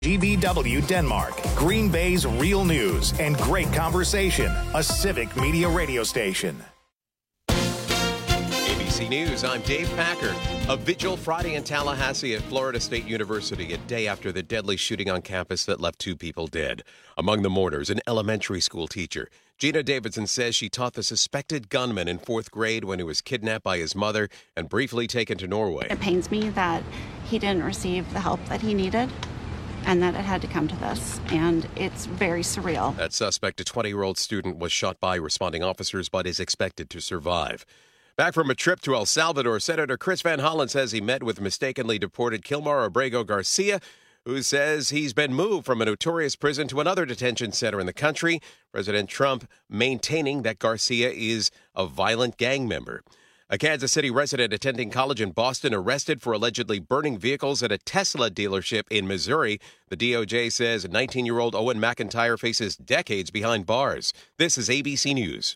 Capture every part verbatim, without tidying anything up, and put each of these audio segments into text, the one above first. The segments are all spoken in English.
G B W Denmark, Green Bay's real news and great conversation, a Civic Media radio station. A B C News, I'm Dave Packer. A vigil Friday in Tallahassee at Florida State University, a day after the deadly shooting on campus that left two people dead. Among the mourners, an elementary school teacher. Gina Davidson says she taught the suspected gunman in fourth grade when he was kidnapped by his mother and briefly taken to Norway. It pains me that he didn't receive the help that he needed and that it had to come to this, and it's very surreal. That suspect, a twenty-year-old student, was shot by responding officers but is expected to survive. Back from a trip to El Salvador, Senator Chris Van Hollen says he met with mistakenly deported Kilmar Abrego Garcia, who says he's been moved from a notorious prison to another detention center in the country. President Trump maintaining that Garcia is a violent gang member. A Kansas City resident attending college in Boston arrested for allegedly burning vehicles at a Tesla dealership in Missouri. The D O J says nineteen-year-old Owen McIntyre faces decades behind bars. This is A B C News.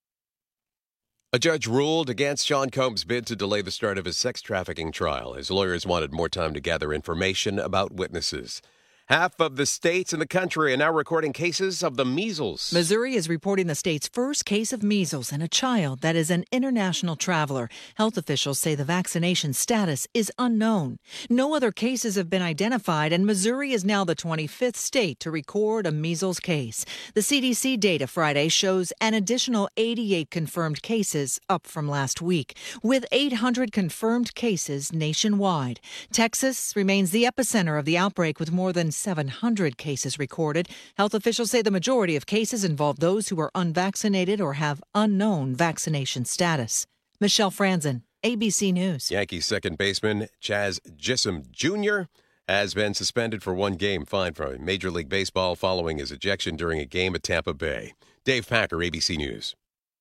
A judge ruled against Sean Combs' bid to delay the start of his sex trafficking trial. His lawyers wanted more time to gather information about witnesses. Half of the states in the country are now recording cases of the measles. Missouri is reporting the state's first case of measles in a child that is an international traveler. Health officials say the vaccination status is unknown. No other cases have been identified, and Missouri is now the twenty-fifth state to record a measles case. The C D C data Friday shows an additional eighty-eight confirmed cases, up from last week, with eight hundred confirmed cases nationwide. Texas remains the epicenter of the outbreak with more than seven hundred cases recorded. Health officials say the majority of cases involve those who are unvaccinated or have unknown vaccination status. Michelle Franzen, A B C News. Yankees second baseman Chaz Gissem Junior has been suspended for one game, fined from Major League Baseball following his ejection during a game at Tampa Bay. Dave Packer, A B C News.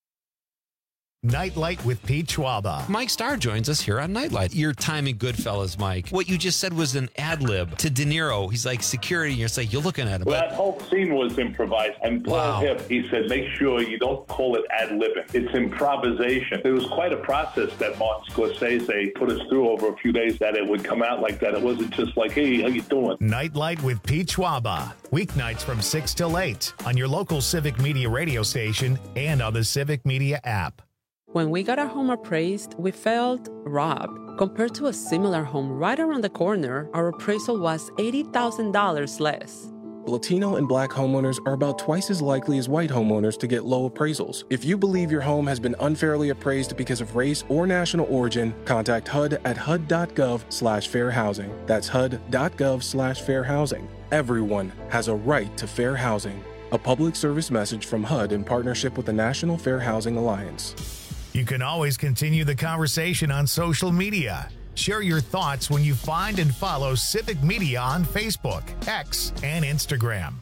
Nightlight with Pete Schwaba. Mike Starr joins us here on Nightlight. Your time in Goodfellas, Mike. What you just said was an ad lib to De Niro. He's like security, and you're like, you're looking at him. Well, that whole scene was improvised. And Paul Wow. Hip, he said, make sure you don't call it ad libbing. It's improvisation. It was quite a process that Martin Scorsese put us through over a few days, that it would come out like that. It wasn't just like, hey, how you doing? Nightlight with Pete Schwaba. Weeknights from six till eight on your local Civic Media radio station and on the Civic Media app. When we got our home appraised, we felt robbed. Compared to a similar home right around the corner, our appraisal was eighty thousand dollars less. Latino and Black homeowners are about twice as likely as white homeowners to get low appraisals. If you believe your home has been unfairly appraised because of race or national origin, contact H U D at H U D dot gov slash fair housing. That's H U D dot gov slash fair housing. Everyone has a right to fair housing. A public service message from H U D in partnership with the National Fair Housing Alliance. You can always continue the conversation on social media. Share your thoughts when you find and follow Civic Media on Facebook, X, and Instagram.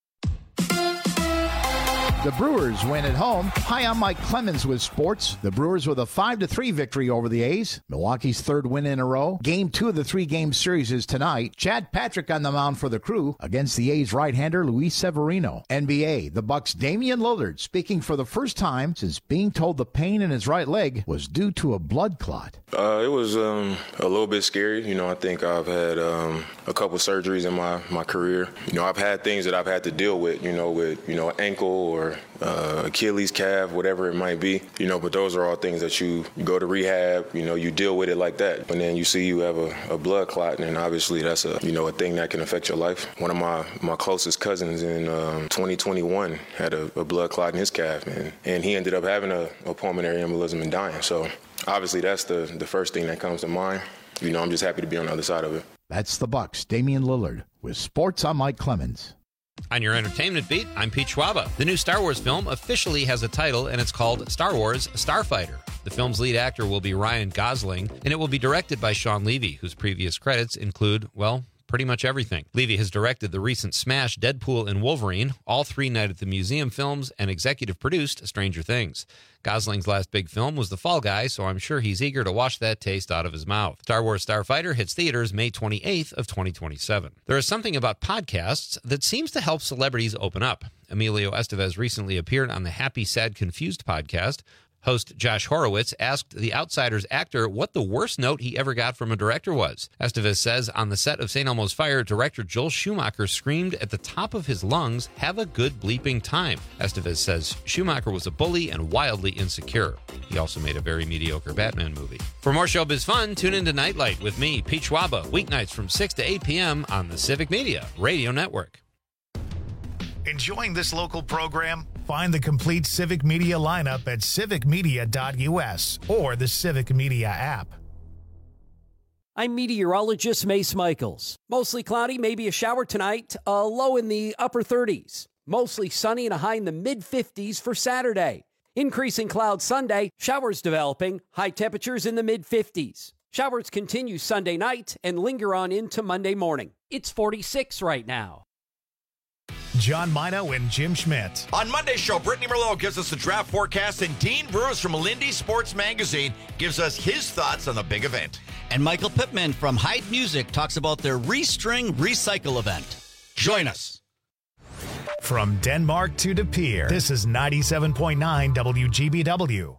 The Brewers win at home. Hi, I'm Mike Clemens with sports. The Brewers with a five to three victory over the A's. Milwaukee's third win in a row. Game two of the three-game series is tonight. Chad Patrick on the mound for the Crew against the A's right-hander Luis Severino. N B A, the Bucks' Damian Lillard speaking for the first time since being told the pain in his right leg was due to a blood clot. Uh, it was um, a little bit scary. You know, I think I've had um, a couple surgeries in my, my career. You know, I've had things that I've had to deal with, you know, with, you know, ankle or uh, Achilles, calf, whatever it might be. You know, but those are all things that you, you go to rehab, you know, you deal with it like that. And then you see you have a, a blood clot, and obviously that's a, you know, a thing that can affect your life. One of my, my closest cousins in um, twenty twenty-one had a, a blood clot in his calf, and, and he ended up having a, a pulmonary embolism and dying. So obviously that's the, the first thing that comes to mind. You know, I'm just happy to be on the other side of it. That's the Bucks' Damian Lillard. With sports, I'm Mike Clemens. On your entertainment beat, I'm Pete Schwaba. The new Star Wars film officially has a title, and it's called Star Wars Starfighter. The film's lead actor will be Ryan Gosling, and it will be directed by Sean Levy, whose previous credits include, well, pretty much everything. Levy has directed the recent smash Deadpool and Wolverine, all three Night at the Museum films, and executive produced Stranger Things. Gosling's last big film was The Fall Guy, so I'm sure he's eager to wash that taste out of his mouth. Star Wars Starfighter hits theaters May twenty-eighth of twenty twenty-seven. There is something about podcasts that seems to help celebrities open up. Emilio Estevez recently appeared on the Happy, Sad, Confused podcast. Host Josh Horowitz asked The Outsider's actor what the worst note he ever got from a director was. Estevez says on the set of Saint Elmo's Fire, director Joel Schumacher screamed at the top of his lungs, "Have a good bleeping time." Estevez says Schumacher was a bully and wildly insecure. He also made a very mediocre Batman movie. For more showbiz fun, tune into Nightlight with me, Pete Schwaba, weeknights from six to eight p.m. on the Civic Media Radio Network. Enjoying this local program? Find the complete Civic Media lineup at civic media dot u s or the Civic Media app. I'm meteorologist Mace Michaels. Mostly cloudy, maybe a shower tonight, a low in the upper thirties. Mostly sunny and a high in the mid-fifties for Saturday. Increasing clouds Sunday, showers developing, high temperatures in the mid-fifties. Showers continue Sunday night and linger on into Monday morning. It's forty-six right now. John Mino and Jim Schmidt. On Monday's show, Brittany Merlot gives us the draft forecast, and Dean Bruce from Lindy Sports Magazine gives us his thoughts on the big event. And Michael Pittman from Hyde Music talks about their Restring Recycle event. Join us. From Denmark to De Pere, this is ninety-seven point nine W G B W.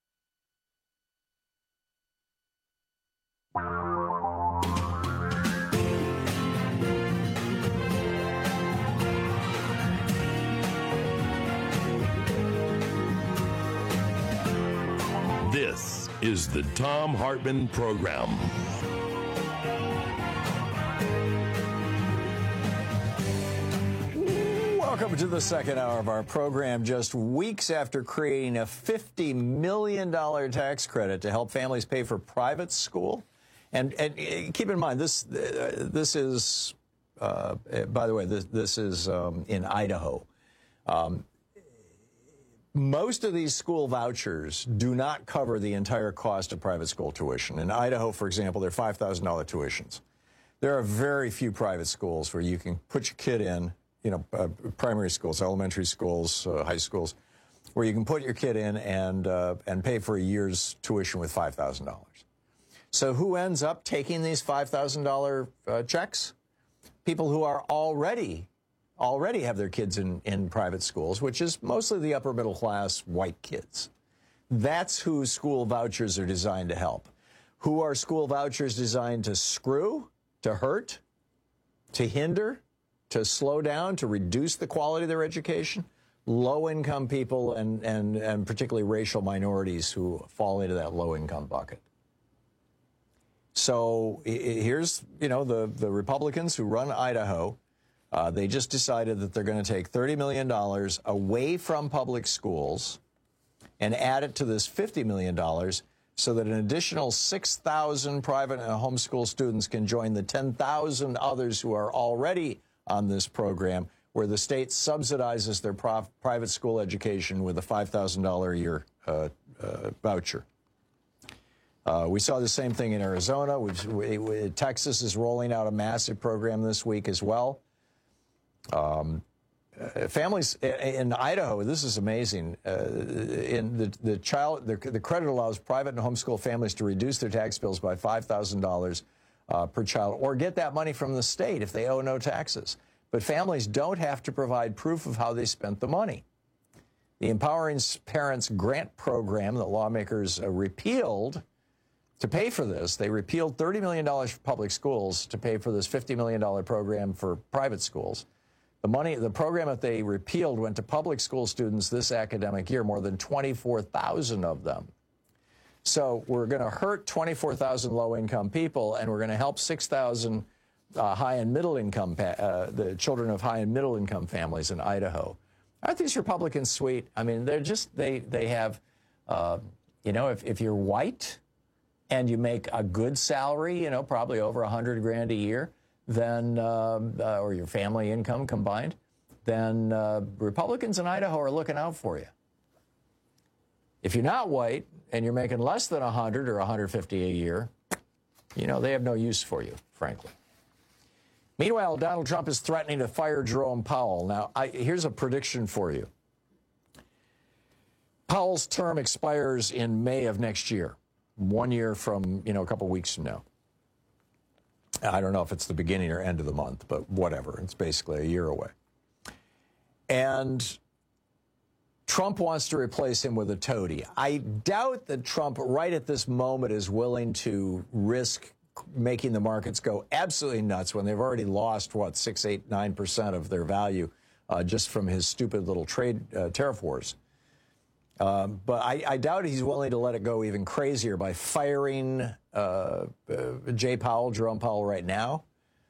This is the Thom Hartmann Program. Welcome to the second hour of our program. Just weeks after creating a fifty million dollars tax credit to help families pay for private school. And, and keep in mind, this uh, this is, uh, by the way, this, this is um, in Idaho. Um, Most of these school vouchers do not cover the entire cost of private school tuition. In Idaho, for example, they're five thousand dollars tuitions. There are very few private schools where you can put your kid in, you know, uh, primary schools, elementary schools, uh, high schools, where you can put your kid in and, uh, and pay for a year's tuition with five thousand dollars. So who ends up taking these five thousand dollars uh, checks? People who are already already have their kids in, in private schools, which is mostly the upper middle class white kids. That's who school vouchers are designed to help. Who are school vouchers designed to screw, to hurt, to hinder, to slow down, to reduce the quality of their education? Low-income people and, and, and particularly racial minorities who fall into that low-income bucket. So here's, you know, the, the Republicans who run Idaho. Uh, they just decided that they're going to take thirty million dollars away from public schools and add it to this fifty million dollars so that an additional six thousand private and homeschool students can join the ten thousand others who are already on this program, where the state subsidizes their prof- private school education with a five thousand dollars a year uh, uh, voucher. Uh, we saw the same thing in Arizona. We've, we, we, Texas is rolling out a massive program this week as well. Um, uh, families in Idaho, this is amazing. Uh, in the the child, the, the credit allows private and homeschool families to reduce their tax bills by five thousand dollars uh, per child, or get that money from the state if they owe no taxes. But families don't have to provide proof of how they spent the money. The Empowering Parents Grant Program that lawmakers uh, repealed to pay for this, they repealed thirty million dollars for public schools to pay for this fifty million dollars program for private schools. The money, the program that they repealed went to public school students this academic year, more than twenty-four thousand of them. So we're going to hurt twenty-four thousand low-income people, and we're going to help six thousand uh, high and middle-income, uh, the children of high and middle-income families in Idaho. Aren't these Republicans sweet? I mean, they're just, they, they have, uh, you know, if, if you're white and you make a good salary, you know, probably over a hundred grand a year, then, uh, uh, or your family income combined, then uh, Republicans in Idaho are looking out for you. If you're not white and you're making less than one hundred or one hundred fifty a year, you know, they have no use for you, frankly. Meanwhile, Donald Trump is threatening to fire Jerome Powell. Now, I, here's a prediction for you. Powell's term expires in May of next year, one year from, you know, a couple weeks from now. I don't know if it's the beginning or end of the month, but whatever. It's basically a year away. And Trump wants to replace him with a toady. I doubt that Trump, right at this moment, is willing to risk making the markets go absolutely nuts when they've already lost, what, six, eight, nine percent of their value uh, just from his stupid little trade uh, tariff wars. Um, but I, I doubt he's willing to let it go even crazier by firing uh, uh, Jay Powell, Jerome Powell, right now.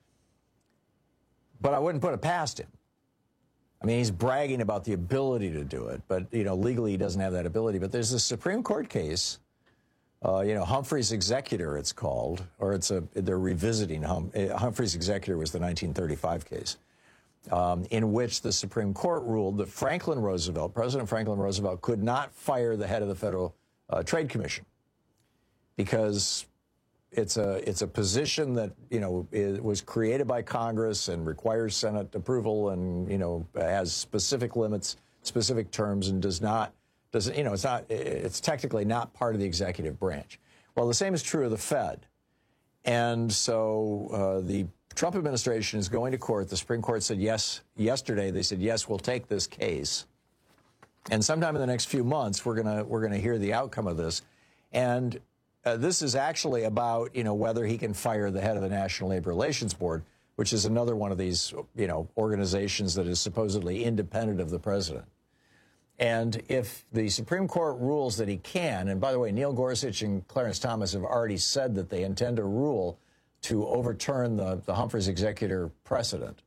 But I wouldn't put it past him. I mean, he's bragging about the ability to do it, but, you know, legally he doesn't have that ability. But there's a Supreme Court case, uh, you know, Humphrey's Executor, it's called, or it's a, they're revisiting hum, Humphrey's Executor was the nineteen thirty-five case, um, in which the Supreme Court ruled that Franklin Roosevelt, President Franklin Roosevelt, could not fire the head of the Federal uh, Trade Commission because It's a it's a position that, you know, it was created by Congress and requires Senate approval and, you know, has specific limits, specific terms, and does not doesn't you know it's not it's technically not part of the executive branch. Well, the same is true of the Fed, and so uh, the Trump administration is going to court. The Supreme Court said yes yesterday. They said yes, we'll take this case, and sometime in the next few months we're gonna we're gonna hear the outcome of this, and. Uh, this is actually about, you know, whether he can fire the head of the National Labor Relations Board, which is another one of these, you know, organizations that is supposedly independent of the president. And if the Supreme Court rules that he can, and by the way, Neil Gorsuch and Clarence Thomas have already said that they intend to rule to overturn the, the Humphrey's Executor precedent.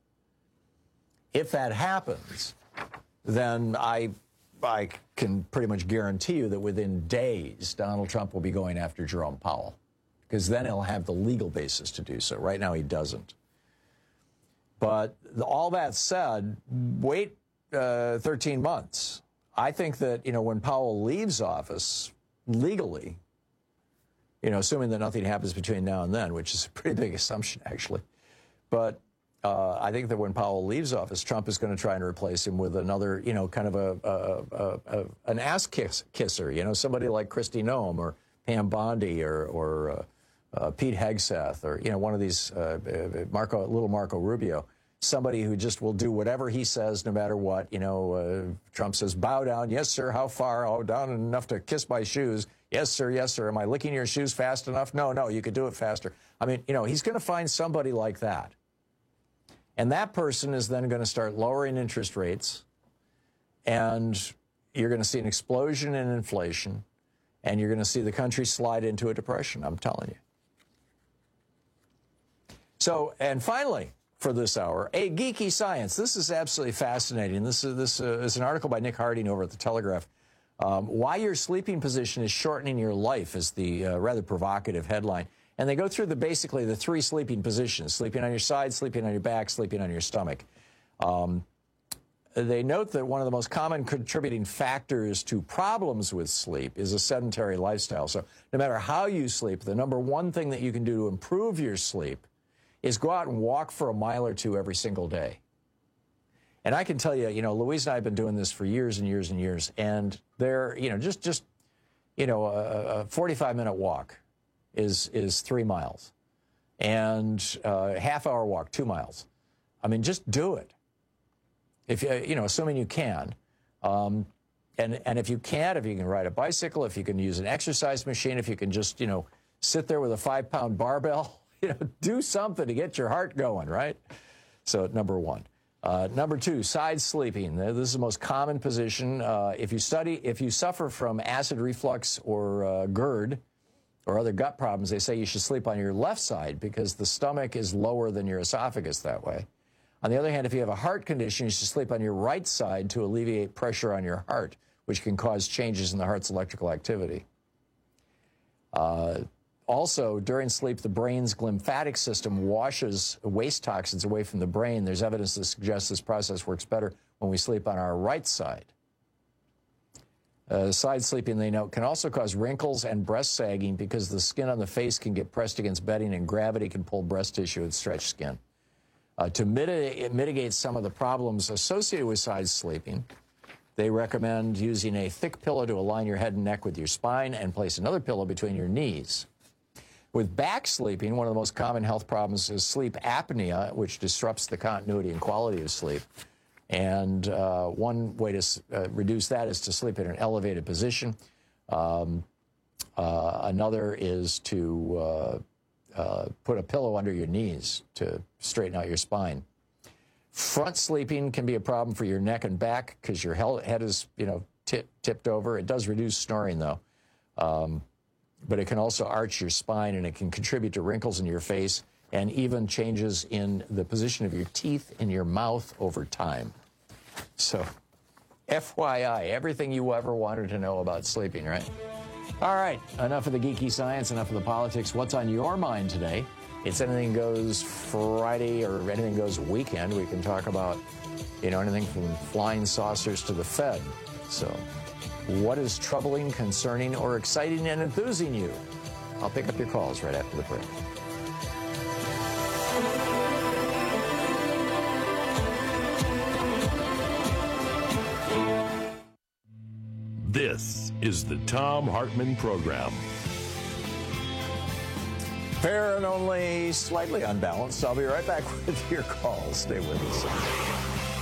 If that happens, then I... I can pretty much guarantee you that within days, Donald Trump will be going after Jerome Powell, because then he'll have the legal basis to do so. Right now, he doesn't. But all that said, wait uh, thirteen months. I think that, you know, when Powell leaves office legally, you know, assuming that nothing happens between now and then, which is a pretty big assumption, actually, but Uh, I think that when Powell leaves office, Trump is going to try and replace him with another, you know, kind of a, a, a, a an ass kiss, kisser, you know, somebody like Kristi Noem or Pam Bondi or, or uh, uh, Pete Hegseth or, you know, one of these, uh, Marco, little Marco Rubio, somebody who just will do whatever he says no matter what. You know, uh, Trump says, bow down. Yes, sir. How far? Oh, down enough to kiss my shoes. Yes, sir. Yes, sir. Am I licking your shoes fast enough? No, no, you could do it faster. I mean, you know, he's going to find somebody like that. And that person is then going to start lowering interest rates, and you're going to see an explosion in inflation, and you're going to see the country slide into a depression, I'm telling you. So, and finally, for this hour, a geeky science. This is absolutely fascinating. This is, this uh, is an article by Nick Harding over at The Telegraph. Um, Why Your Sleeping Position is Shortening Your Life is the uh, rather provocative headline. And they go through the basically the three sleeping positions: sleeping on your side, sleeping on your back, sleeping on your stomach. Um, they note that one of the most common contributing factors to problems with sleep is a sedentary lifestyle. So no matter how you sleep, the number one thing that you can do to improve your sleep is go out and walk for a mile or two every single day. And I can tell you, you know, Louise and I have been doing this for years and years and years, and they're, you know, just, just you know, a, a forty-five minute walk is is three miles, and uh, half hour walk, two miles. I mean, just do it. If you you know, assuming you can, um, and and if you can't, if you can ride a bicycle, if you can use an exercise machine, if you can just you know sit there with a five pound barbell, you know, do something to get your heart going, right? So number one. Uh, number two, side sleeping. This is the most common position. Uh, if you study, if you suffer from acid reflux or uh, GERD, or other gut problems, they say you should sleep on your left side because the stomach is lower than your esophagus that way. On the other hand, if you have a heart condition, you should sleep on your right side to alleviate pressure on your heart, which can cause changes in the heart's electrical activity. Uh, also, during sleep, the brain's glymphatic system washes waste toxins away from the brain. There's evidence that suggests this process works better when we sleep on our right side. Uh, side sleeping, they note, can also cause wrinkles and breast sagging because the skin on the face can get pressed against bedding and gravity can pull breast tissue and stretch skin. Uh, to mitigate, mitigate some of the problems associated with side sleeping, they recommend using a thick pillow to align your head and neck with your spine and place another pillow between your knees. With back sleeping, one of the most common health problems is sleep apnea, which disrupts the continuity and quality of sleep. And uh, one way to uh, reduce that is to sleep in an elevated position. Um, uh, another is to uh, uh, put a pillow under your knees to straighten out your spine. Front sleeping can be a problem for your neck and back because your head is, you know, tip, tipped over. It does reduce snoring, though. Um, but it can also arch your spine, and it can contribute to wrinkles in your face and even changes in the position of your teeth in your mouth over time. So, F Y I, everything you ever wanted to know about sleeping, right? All right, enough of the geeky science, enough of the politics. What's on your mind today? It's Anything Goes Friday or Anything Goes Weekend. We can talk about, you know, anything from flying saucers to the Fed. So, what is troubling, concerning, or exciting and enthusing you? I'll pick up your calls right after the break. This is the Thom Hartmann Program. Fair and only slightly unbalanced. I'll be right back with your calls. Stay with us.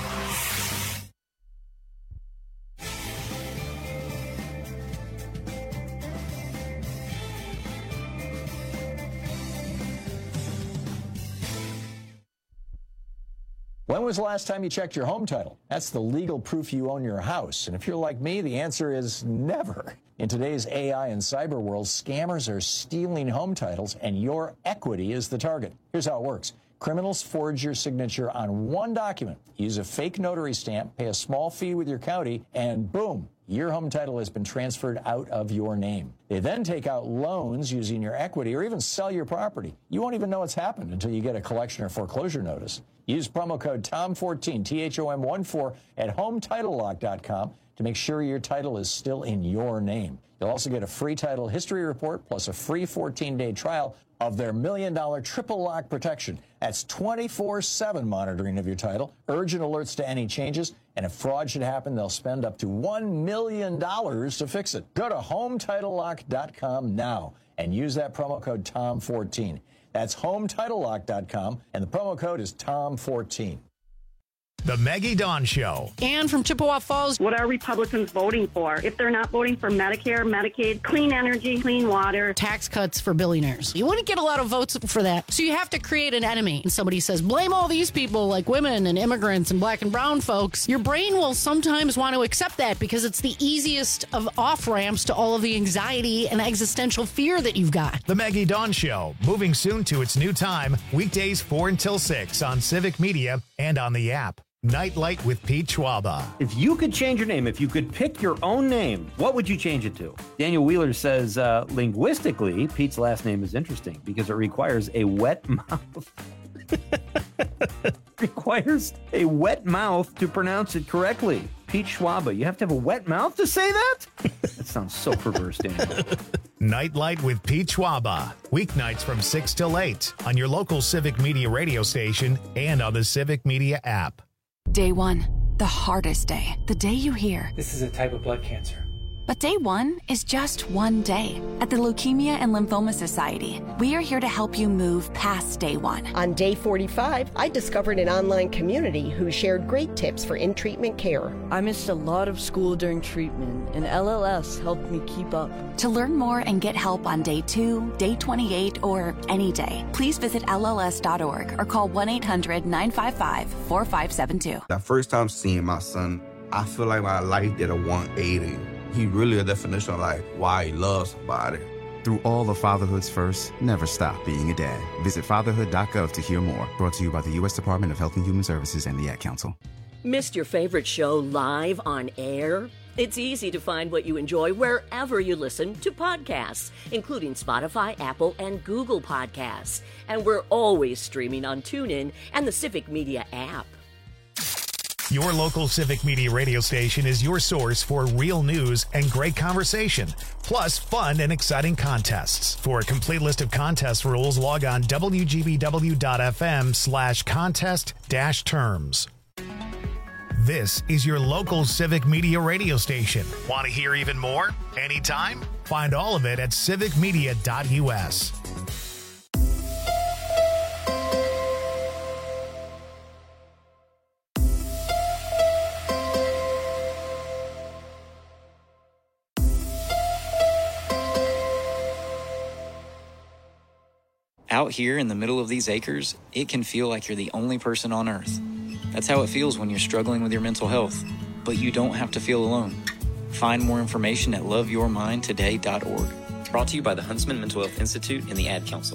When was the last time you checked your home title? That's the legal proof you own your house. And if you're like me, the answer is never. In today's A I and cyber world, scammers are stealing home titles, and your equity is the target. Here's how it works. Criminals forge your signature on one document, use a fake notary stamp, pay a small fee with your county, and boom, your home title has been transferred out of your name. They then take out loans using your equity or even sell your property. You won't even know it's happened until you get a collection or foreclosure notice. Use promo code T O M fourteen, T H O M one four, at home title lock dot com to make sure your title is still in your name. You'll also get a free title history report plus a free fourteen-day trial of their million dollar triple lock protection. That's twenty-four seven monitoring of your title, urgent alerts to any changes, and if fraud should happen, they'll spend up to one million dollars to fix it. Go to home title lock dot com now and use that promo code T O M fourteen. That's home title lock dot com, and the promo code is T O M fourteen. The Maggie Dawn Show. Ann from Chippewa Falls. What are Republicans voting for? If they're not voting for Medicare, Medicaid, clean energy, clean water. Tax cuts for billionaires. You wouldn't get a lot of votes for that. So you have to create an enemy. And somebody says, blame all these people like women and immigrants and black and brown folks. Your brain will sometimes want to accept that because it's the easiest of off-ramps to all of the anxiety and existential fear that you've got. The Maggie Dawn Show, moving soon to its new time, weekdays four until six on Civic Media and on the app. Nightlight with Pete Schwaba. If you could change your name, if you could pick your own name, what would you change it to? Daniel Wheeler says, uh, linguistically, Pete's last name is interesting because it requires a wet mouth. requires a wet mouth to pronounce it correctly. Pete Schwaba, you have to have a wet mouth to say that? That sounds so perverse, Daniel. Nightlight with Pete Schwaba. Weeknights from six till eight on your local Civic Media radio station and on the Civic Media app. Day one, the hardest day. The day you hear, this is a type of blood cancer. But day one is just one day. At the Leukemia and Lymphoma Society, we are here to help you move past day one. On day forty-five, I discovered an online community who shared great tips for in-treatment care. I missed a lot of school during treatment, and L L S helped me keep up. To learn more and get help on day two, day twenty-eight, or any day, please visit L L S dot org or call one eight hundred nine five five four five seven two. The first time seeing my son, I feel like my life did a one eighty. He really a definition of like why he loves somebody. Through all of fatherhood's first, never stop being a dad. Visit fatherhood dot gov to hear more. Brought to you by the U S Department of Health and Human Services and the Ad Council. Missed your favorite show live on air? It's easy to find what you enjoy wherever you listen to podcasts, including Spotify, Apple, and Google Podcasts. And we're always streaming on TuneIn and the Civic Media app. Your local Civic Media radio station is your source for real news and great conversation, plus fun and exciting contests. For a complete list of contest rules, log on W G B W dot F M slash contest dash terms. This is your local Civic Media radio station. Want to hear even more? Anytime? Find all of it at civic media dot U S. Out here in the middle of these acres, it can feel like you're the only person on Earth. That's how it feels when you're struggling with your mental health. But you don't have to feel alone. Find more information at love your mind today dot org. Brought to you by the Huntsman Mental Health Institute and the Ad Council.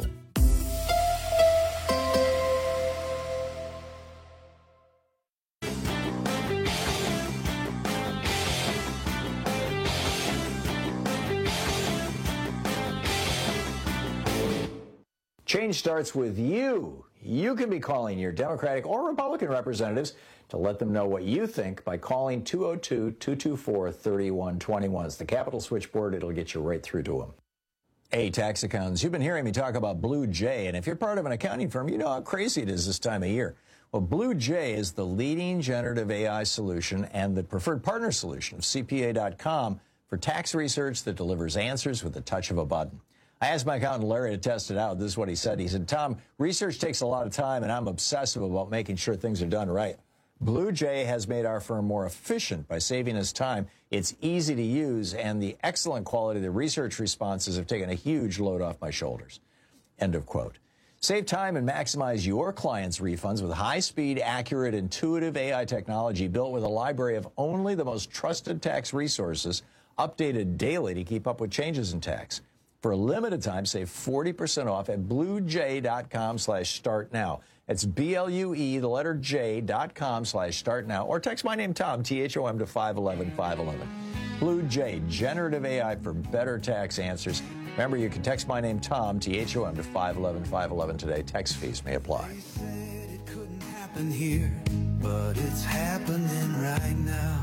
Change starts with you. You can be calling your Democratic or Republican representatives to let them know what you think by calling two oh two, two two four, three one two one. It's the Capital Switchboard. It'll get you right through to them. Hey, tax accountants, you've been hearing me talk about Blue Jay, and if you're part of an accounting firm, you know how crazy it is this time of year. Well, Blue Jay is the leading generative A I solution and the preferred partner solution of C P A dot com for tax research that delivers answers with the touch of a button. I asked my accountant Larry to test it out. This is what he said. He said, Tom, research takes a lot of time, and I'm obsessive about making sure things are done right. Blue Jay has made our firm more efficient by saving us time. It's easy to use, and the excellent quality of the research responses have taken a huge load off my shoulders. End of quote. Save time and maximize your clients' refunds with high-speed, accurate, intuitive A I technology built with a library of only the most trusted tax resources, updated daily to keep up with changes in tax. For a limited time, save forty percent off at bluejay dot com slash start now. It's B L U E, the letter J, dot com slash start now. Or text my name, Tom, T H O M, to five one one, five one one. Blue Jay, generative A I for better tax answers. Remember, you can text my name, Tom, T H O M, to five one one, five one one today. Text fees may apply. They said it couldn't happen here, but it's happening right now.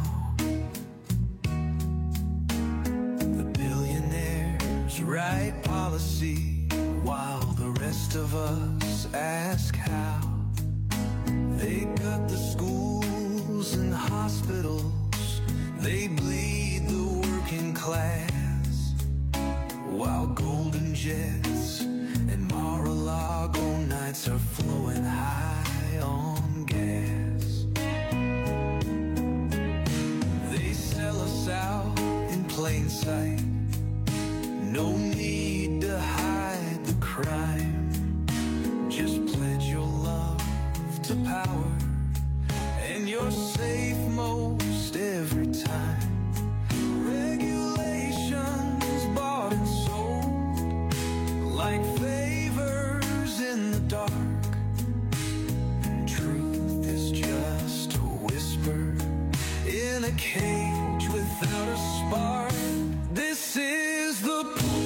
Right policy while the rest of us ask how. They cut the schools and hospitals, they bleed the working class, while golden jets and Mar-a-Lago nights are flowing high on gas. They sell us out in plain sight. No need to hide the crime. Just pledge your love to power, and you're safe most every time. Regulations bought and sold like favors in the dark. Truth is just a whisper in a cage without a spark. This is the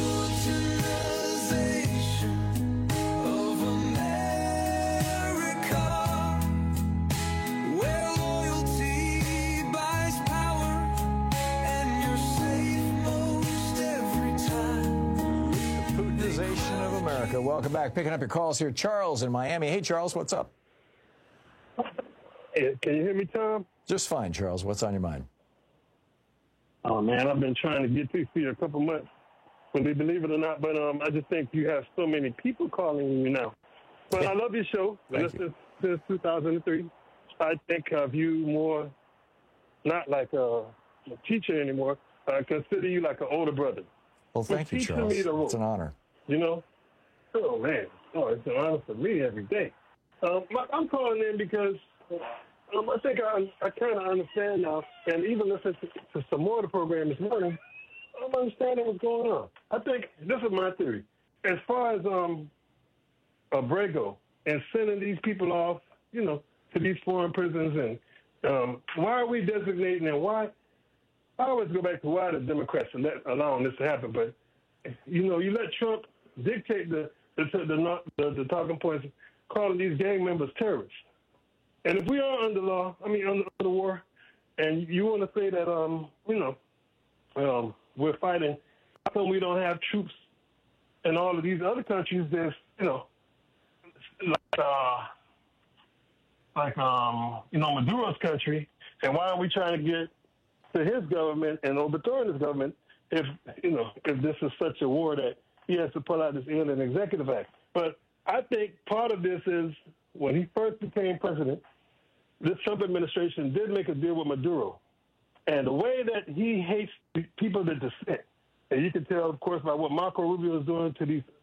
America. Welcome back. Picking up your calls here. Charles in Miami. Hey, Charles, what's up? Hey, can you hear me, Tom? Just fine, Charles. What's on your mind? Oh, man, I've been trying to get to you for a couple months, whether you believe it or not, but um, I just think you have so many people calling you now. But I love your show. I've listened since two thousand three. I think of you more, not like a, a teacher anymore. I consider you like an older brother. Well, thank you, Charles. It's an honor. You know? Oh, man. Oh, it's an honor for me every day. Um, I'm calling in because um, I think I, I kind of understand now, and even listening to, to some more of the program this morning, I'm understanding what's going on. I think this is my theory. As far as um, Abrego and sending these people off, you know, to these foreign prisons, and um, why are we designating and why? I always go back to why the Democrats are let, allowing this to happen, but you know, you let Trump dictate the the, the the the talking points, calling these gang members terrorists. And if we are under law, I mean under, under war, and you want to say that um you know um we're fighting, how come we don't have troops in all of these other countries? There's you know like uh like um you know Maduro's country, and why are we trying to get to his government and overthrowing his government if you know if this is such a war that he has to pull out this alien executive act? But I think part of this is when he first became president, this Trump administration did make a deal with Maduro, and the way that he hates people that dissent, and you can tell, of course, by what Marco Rubio is doing to these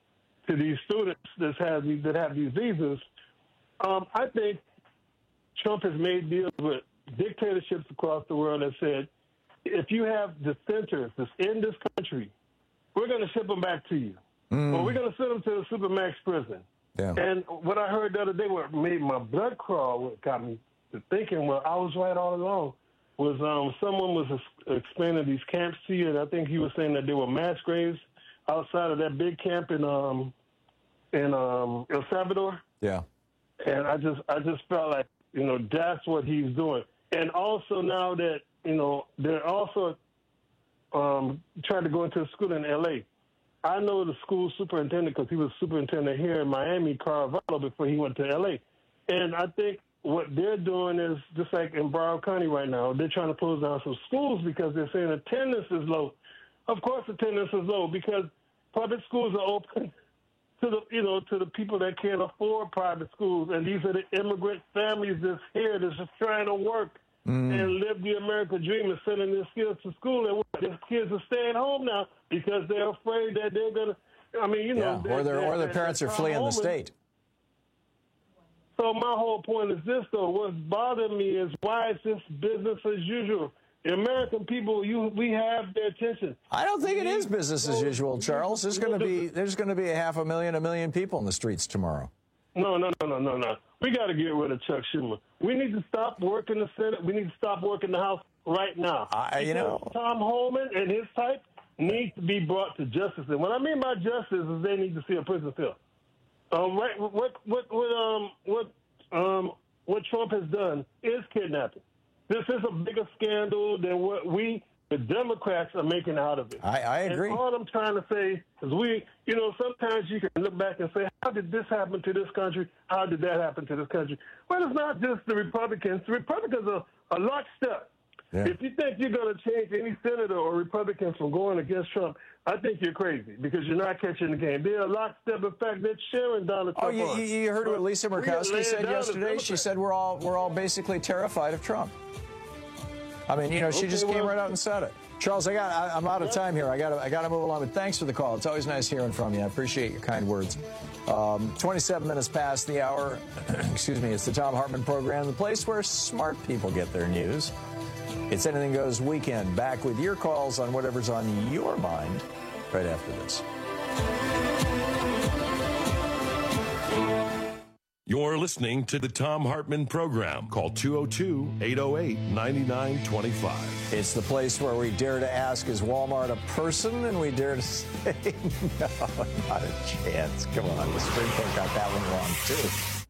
to these students that have these, that have these visas. Um, I think Trump has made deals with dictatorships across the world that said, if you have dissenters that's in this country, we're going to ship them back to you. Mm. Or we're going to send them to the Supermax prison. Yeah. And what I heard the other day, what made my blood crawl, what got me to thinking, well, I was right all along, was um, someone was explaining these camps to you, and I think he was saying that there were mass graves outside of that big camp in um, in um, El Salvador. Yeah. And I just I just felt like, you know, that's what he's doing. And also now that, you know, they're also um, trying to go into a school in L A. I know the school superintendent because he was superintendent here in Miami, Carvalho, before he went to L A. And I think what they're doing is just like in Broward County right now, they're trying to close down some schools because they're saying attendance is low. Of course attendance is low because public schools are open to the, you know, to the people that can't afford private schools. And these are the immigrant families that's here that's just trying to work mm. and live the American dream and sending their kids to school. And their kids are staying home now because they're afraid that they're going to, I mean, you know. Yeah. Or their, or their parents are fleeing the state. So my whole point is this, though. What's bothering me is why is this business as usual? The American people, you, we have their attention. I don't think it is business as usual, Charles. There's going to be there's going to be a half a million, a million people in the streets tomorrow. No, no, no, no, no, no. We got to get rid of Chuck Schumer. We need to stop working the Senate. We need to stop working the House right now. I, you know, Tom Homan and his type need to be brought to justice. And what I mean by justice is they need to see a prison cell. Um, right, what what what um what um what Trump has done is kidnapping. This is a bigger scandal than what we, the Democrats, are making out of it. I, I agree. And all I'm trying to say is we, you know, sometimes you can look back and say, how did this happen to this country? How did that happen to this country? Well, it's not just the Republicans. The Republicans are a lockstep. Yeah. If you think you're going to change any senator or Republican from going against Trump, I think you're crazy because you're not catching the game. They're a lockstep. In fact, they're cheering Donald Trump. Oh, you, you heard what Lisa Murkowski said yesterday? She said we're all we're all basically terrified of Trump. I mean, you know, she okay, just well, came right out and said it. Charles, I got I, I'm out of time here. I got I got to move along. But thanks for the call. It's always nice hearing from you. I appreciate your kind words. Um, twenty-seven minutes past the hour. Excuse me. It's the Thom Hartmann Program, the place where smart people get their news. It's Anything Goes Weekend. Back with your calls on whatever's on your mind right after this. You're listening to the Thom Hartmann Program. Call two oh two, eight oh eight, nine nine two five. It's the place where we dare to ask, is Walmart a person? And we dare to say, no, not a chance. Come on, the Supreme Court got that one wrong, too.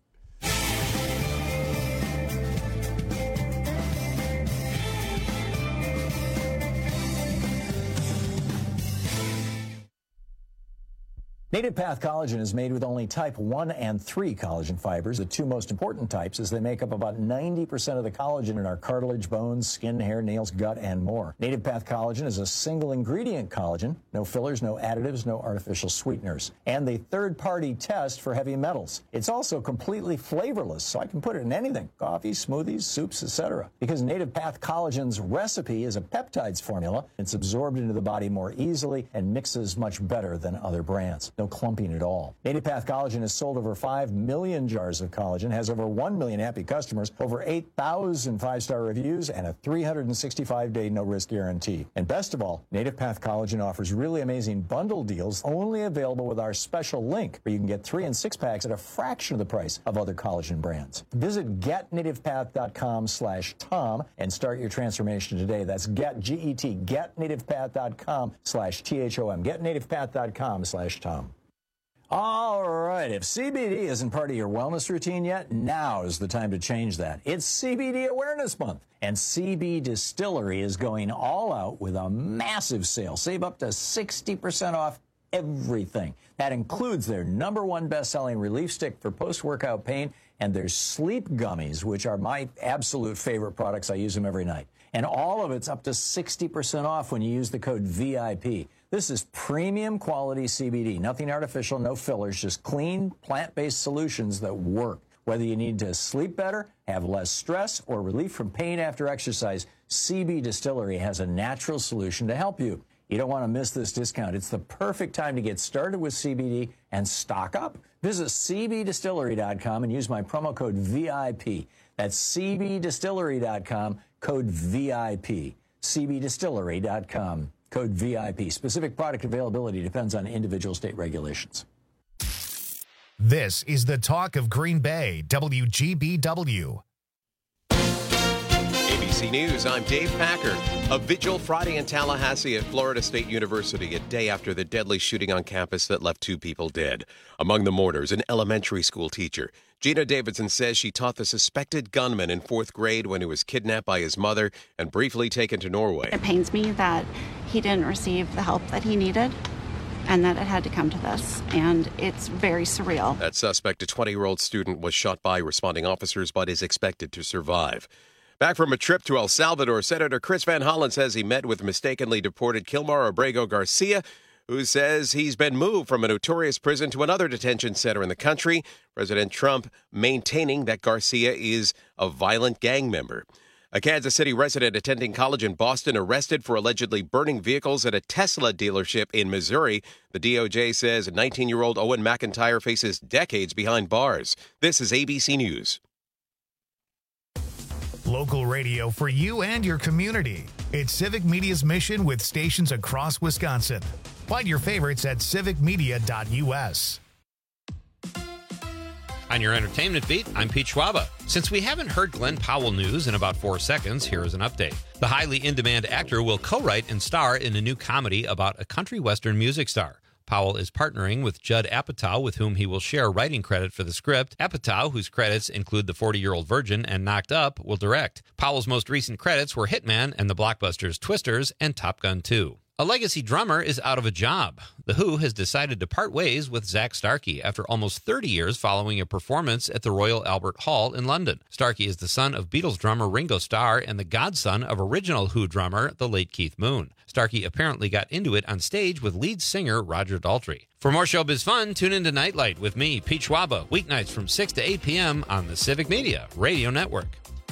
Native Path Collagen is made with only type one and three collagen fibers, the two most important types, as they make up about ninety percent of the collagen in our cartilage, bones, skin, hair, nails, gut, and more. Native Path Collagen is a single ingredient collagen, no fillers, no additives, no artificial sweeteners, and a third-party test for heavy metals. It's also completely flavorless, so I can put it in anything, coffee, smoothies, soups, et cetera. Because Native Path Collagen's recipe is a peptides formula, it's absorbed into the body more easily and mixes much better than other brands. No clumping at all. Native Path Collagen has sold over five million jars of collagen, has over one million happy customers, over eight thousand five-star reviews, and a three hundred sixty-five day no-risk guarantee. And best of all, Native Path Collagen offers really amazing bundle deals only available with our special link, where you can get three and six packs at a fraction of the price of other collagen brands. Visit getnativepath.com slash Tom and start your transformation today. That's get, G E T, getnativepath.com slash T H O M, getnativepath.com slash Tom. All right, if C B D isn't part of your wellness routine yet, now is the time to change that. It's C B D Awareness Month, and C B Distillery is going all out with a massive sale. Save up to sixty percent off everything. That includes their number one best-selling relief stick for post-workout pain and their sleep gummies, which are my absolute favorite products. I use them every night. And all of it's up to sixty percent off when you use the code V I P. This is premium quality C B D. Nothing artificial, no fillers, just clean, plant-based solutions that work. Whether you need to sleep better, have less stress, or relief from pain after exercise, C B Distillery has a natural solution to help you. You don't want to miss this discount. It's the perfect time to get started with C B D and stock up. Visit C B distillery dot com and use my promo code V I P. That's C B distillery dot com, code V I P. C B distillery dot com, code V I P. Specific product availability depends on individual state regulations. This is the talk of Green Bay, W G B W. A B C News, I'm Dave Packer. A vigil Friday in Tallahassee at Florida State University, a day after the deadly shooting on campus that left two people dead. Among the mourners, an elementary school teacher. Gina Davidson says she taught the suspected gunman in fourth grade when he was kidnapped by his mother and briefly taken to Norway. It pains me that he didn't receive the help that he needed and that it had to come to this, and it's very surreal. That suspect, a twenty-year-old student, was shot by responding officers but is expected to survive. Back from a trip to El Salvador, Senator Chris Van Hollen says he met with mistakenly deported Kilmar Abrego Garcia, who says he's been moved from a notorious prison to another detention center in the country. President Trump maintaining that Garcia is a violent gang member. A Kansas City resident attending college in Boston arrested for allegedly burning vehicles at a Tesla dealership in Missouri. The D O J says nineteen-year-old Owen McIntyre faces decades behind bars. This is A B C News. Local radio for you and your community. It's Civic Media's mission with stations across Wisconsin. Find your favorites at civic media dot U S. On your entertainment beat, I'm Pete Schwaba. Since we haven't heard Glenn Powell news in about four seconds, here is an update. The highly in-demand actor will co-write and star in a new comedy about a country western music star. Powell is partnering with Judd Apatow, with whom he will share writing credit for the script. Apatow, whose credits include The forty-Year-Old Virgin and Knocked Up, will direct. Powell's most recent credits were Hitman and the blockbusters Twisters and Top Gun two. A legacy drummer is out of a job. The Who has decided to part ways with Zach Starkey after almost thirty years following a performance at the Royal Albert Hall in London. Starkey is the son of Beatles drummer Ringo Starr and the godson of original Who drummer, the late Keith Moon. Starkey apparently got into it on stage with lead singer Roger Daltrey. For more showbiz fun, tune into Nightlight with me, Pete Schwaba, weeknights from six to eight p.m. on the Civic Media Radio Network.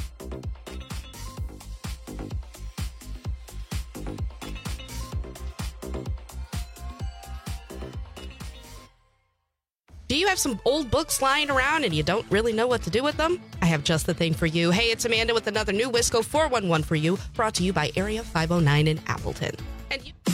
Do you have some old books lying around and you don't really know what to do with them? I have just the thing for you. Hey, it's Amanda with another new Wisco four one one for you, brought to you by Area five oh nine in Appleton. And you...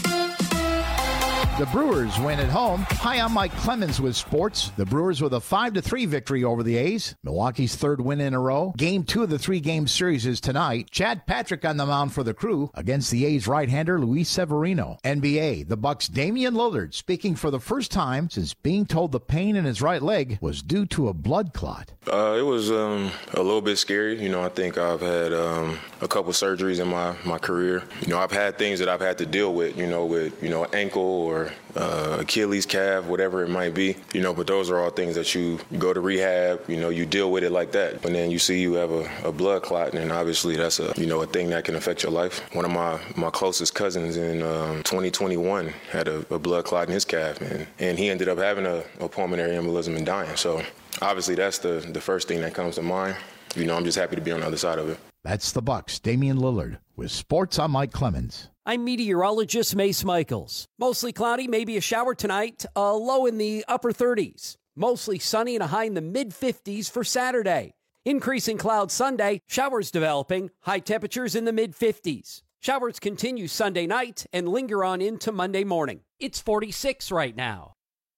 The Brewers win at home. Hi, I'm Mike Clemens with sports. The Brewers with a five to three victory over the A's. Milwaukee's third win in a row. Game two of the three-game series is tonight. Chad Patrick on the mound for the Crew against the A's right-hander Luis Severino. N B A, the Bucks' Damian Lillard speaking for the first time since being told the pain in his right leg was due to a blood clot. Uh, it was um, a little bit scary. You know, I think I've had um, a couple surgeries in my, my career. You know, I've had things that I've had to deal with, you know, with, you know, ankle or uh, Achilles, calf, whatever it might be. You know, but those are all things that you, you go to rehab, you know, you deal with it like that. And then you see you have a, a blood clot, and obviously that's a, you know, a thing that can affect your life. One of my, my closest cousins in um, twenty twenty-one had a, a blood clot in his calf, and, and he ended up having a, a pulmonary embolism and dying. So obviously that's the, the first thing that comes to mind. You know, I'm just happy to be on the other side of it. That's the Bucks' Damian Lillard. With sports, I'm Mike Clemens. I'm meteorologist Mace Michaels. Mostly cloudy, maybe a shower tonight, a low in the upper thirties. Mostly sunny and a high in the mid-fifties for Saturday. Increasing clouds Sunday, showers developing, high temperatures in the mid-fifties. Showers continue Sunday night and linger on into Monday morning. It's forty-six right now.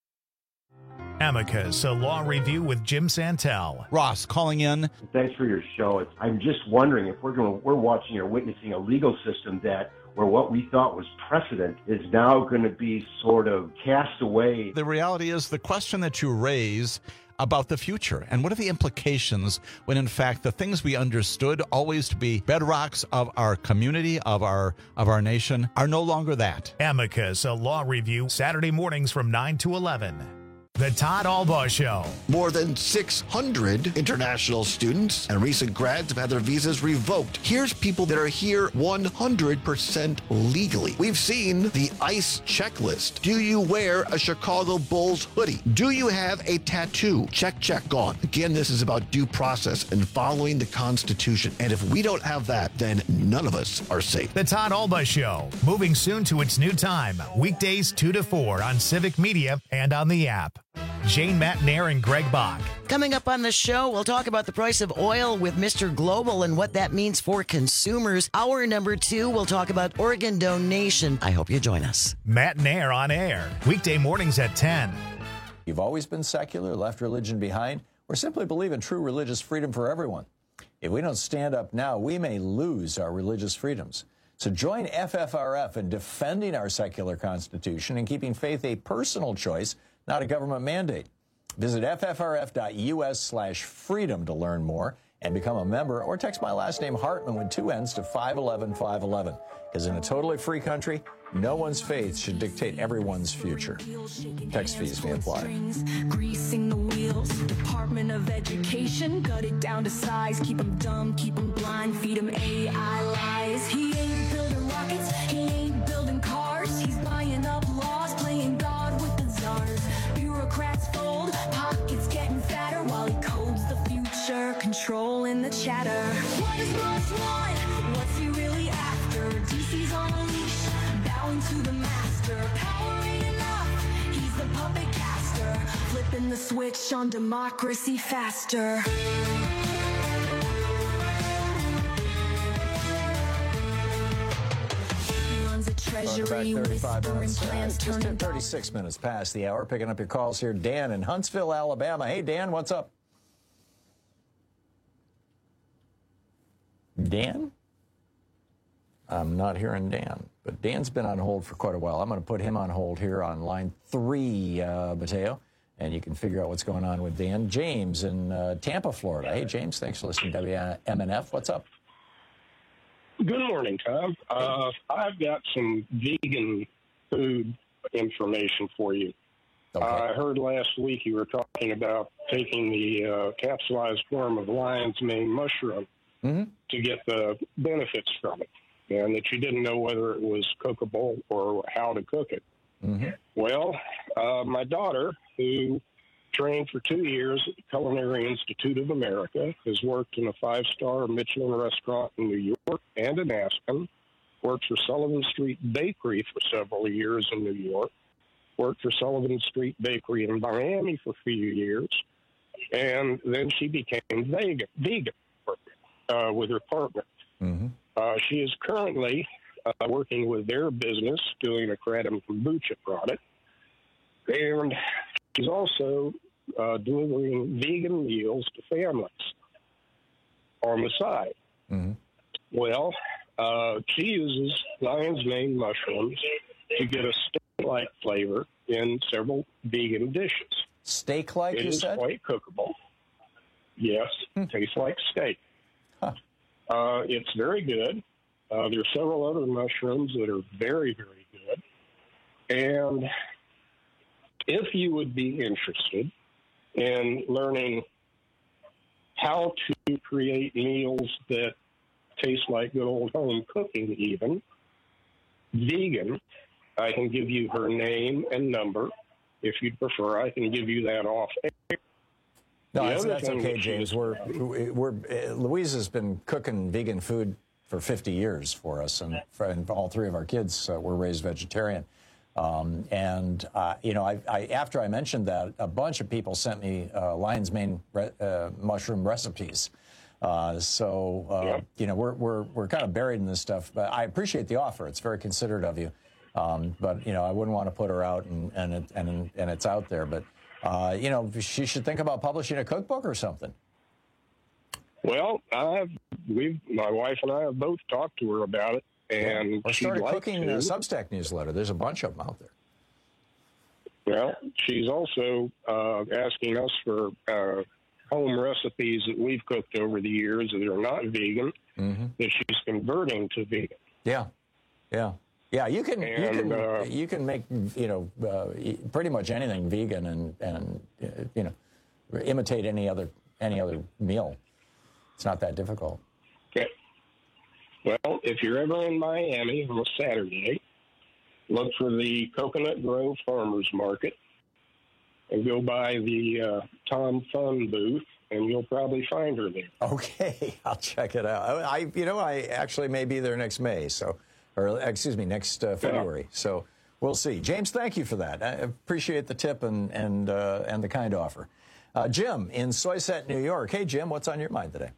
Amicus, a law review with Jim Santel. Ross calling in. Thanks for your show. It's, I'm just wondering if we're going, we're watching or witnessing a legal system that where what we thought was precedent is now going to be sort of cast away. The reality is the question that you raise about the future and what are the implications when in fact the things we understood always to be bedrocks of our community, of our of our nation, are no longer that. Amicus, a law review, Saturday mornings from nine to eleven. The Todd Albaugh Show. More than six hundred international students and recent grads have had their visas revoked. Here's people that are here one hundred percent legally. We've seen the ICE checklist. Do you wear a Chicago Bulls hoodie? Do you have a tattoo? Check, check, gone. Again, this is about due process and following the Constitution. And if we don't have that, then none of us are safe. The Todd Albaugh Show, moving soon to its new time. Weekdays two to four on Civic Media and on the app. Jane Matnair and Greg Bach. Coming up on the show, we'll talk about the price of oil with Mister Global and what that means for consumers. Hour number two, we'll talk about organ donation. I hope you join us. Matnair on air, weekday mornings at ten. You've always been secular, left religion behind, or simply believe in true religious freedom for everyone. If we don't stand up now, we may lose our religious freedoms. So join F F R F in defending our secular Constitution and keeping faith a personal choice, not a government mandate. Visit ffrf.us slash freedom to learn more and become a member, or text my last name Hartman with two N's to five one one five one one. Because in a totally free country, no one's faith should dictate everyone's future. Text fees may apply. Greasing the wheels, Department of Education, cut it down to size, keep them dumb, keep them blind, feed them A I lies. He ain't building rockets, he ain't building cars, he's buying up laws, playing God with the czars. Bureaucrats fold, pockets getting fatter while he codes the future, controlling the chatter. What does Musk want? What's he really after? D C's on a leash, bowing to the master. Power ain't enough, he's the puppet caster, flipping the switch on democracy faster. Treasury back thirty-five minutes. Uh, just at thirty-six minutes past the hour. Picking up your calls here. Dan in Huntsville, Alabama. Hey, Dan, what's up? Dan? I'm not hearing Dan, but Dan's been on hold for quite a while. I'm going to put him on hold here on line three, uh, Mateo, and you can figure out what's going on with Dan. James in uh, Tampa, Florida. Hey, James, thanks for listening to W M N F. What's up? Good morning, Tom. Uh, I've got some vegan food information for you. Okay. Uh, I heard last week you were talking about taking the uh, capsulized form of lion's mane mushroom mm-hmm. to get the benefits from it, and that you didn't know whether it was cookable or how to cook it. Mm-hmm. Well, uh, my daughter, who trained for two years at the Culinary Institute of America, has worked in a five-star Michelin restaurant in New York and in Aspen, worked for Sullivan Street Bakery for several years in New York, worked for Sullivan Street Bakery in Miami for a few years, and then she became vegan, vegan uh, with her partner. Mm-hmm. Uh, she is currently uh, working with their business, doing a Kratom kombucha product, and she's also uh, delivering vegan meals to families on the side. Mm-hmm. Well, uh, she uses lion's mane mushrooms to get a steak-like flavor in several vegan dishes. Steak-like, it you is said? Quite cookable. Yes, hmm. Tastes like steak. Huh. Uh, it's very good. Uh, there are several other mushrooms that are very, very good. And if you would be interested in learning how to create meals that taste like good old home cooking, even vegan, I can give you her name and number. If you'd prefer, I can give you that off air. No, that's, that's okay, James. We're, we're, uh, Louise has been cooking vegan food for fifty years for us, and, for, and all three of our kids uh, were raised vegetarian. Um, and, uh, you know, I, I, after I mentioned that, a bunch of people sent me uh, lion's mane re uh, mushroom recipes. Uh, so, uh, yeah. you know, we're, we're, we're kind of buried in this stuff. But I appreciate the offer. It's very considerate of you. Um, but, you know, I wouldn't want to put her out and, and, it, and, and it's out there. But, uh, you know, she should think about publishing a cookbook or something. Well, I've, we've, my wife and I have both talked to her about it. And yeah. Or started like cooking to. a Substack newsletter. There's a bunch of them out there. Well, she's also uh, asking us for uh, home recipes that we've cooked over the years that are not vegan, mm-hmm. that she's converting to vegan. Yeah, yeah. Yeah, you can And, you can uh, you can make you know uh, pretty much anything vegan and and uh, you know imitate any other any other meal. It's not that difficult. Okay. Well, if you're ever in Miami on a Saturday, look for the Coconut Grove Farmers Market and go by the uh, Tom Fun booth, and you'll probably find her there. Okay, I'll check it out. I, I you know I actually may be there next May, so. Or, excuse me, next uh, February. So we'll see. James, thank you for that. I appreciate the tip and and uh, and the kind offer. Uh, Jim in Soyset, New York. Hey, Jim, what's on your mind today?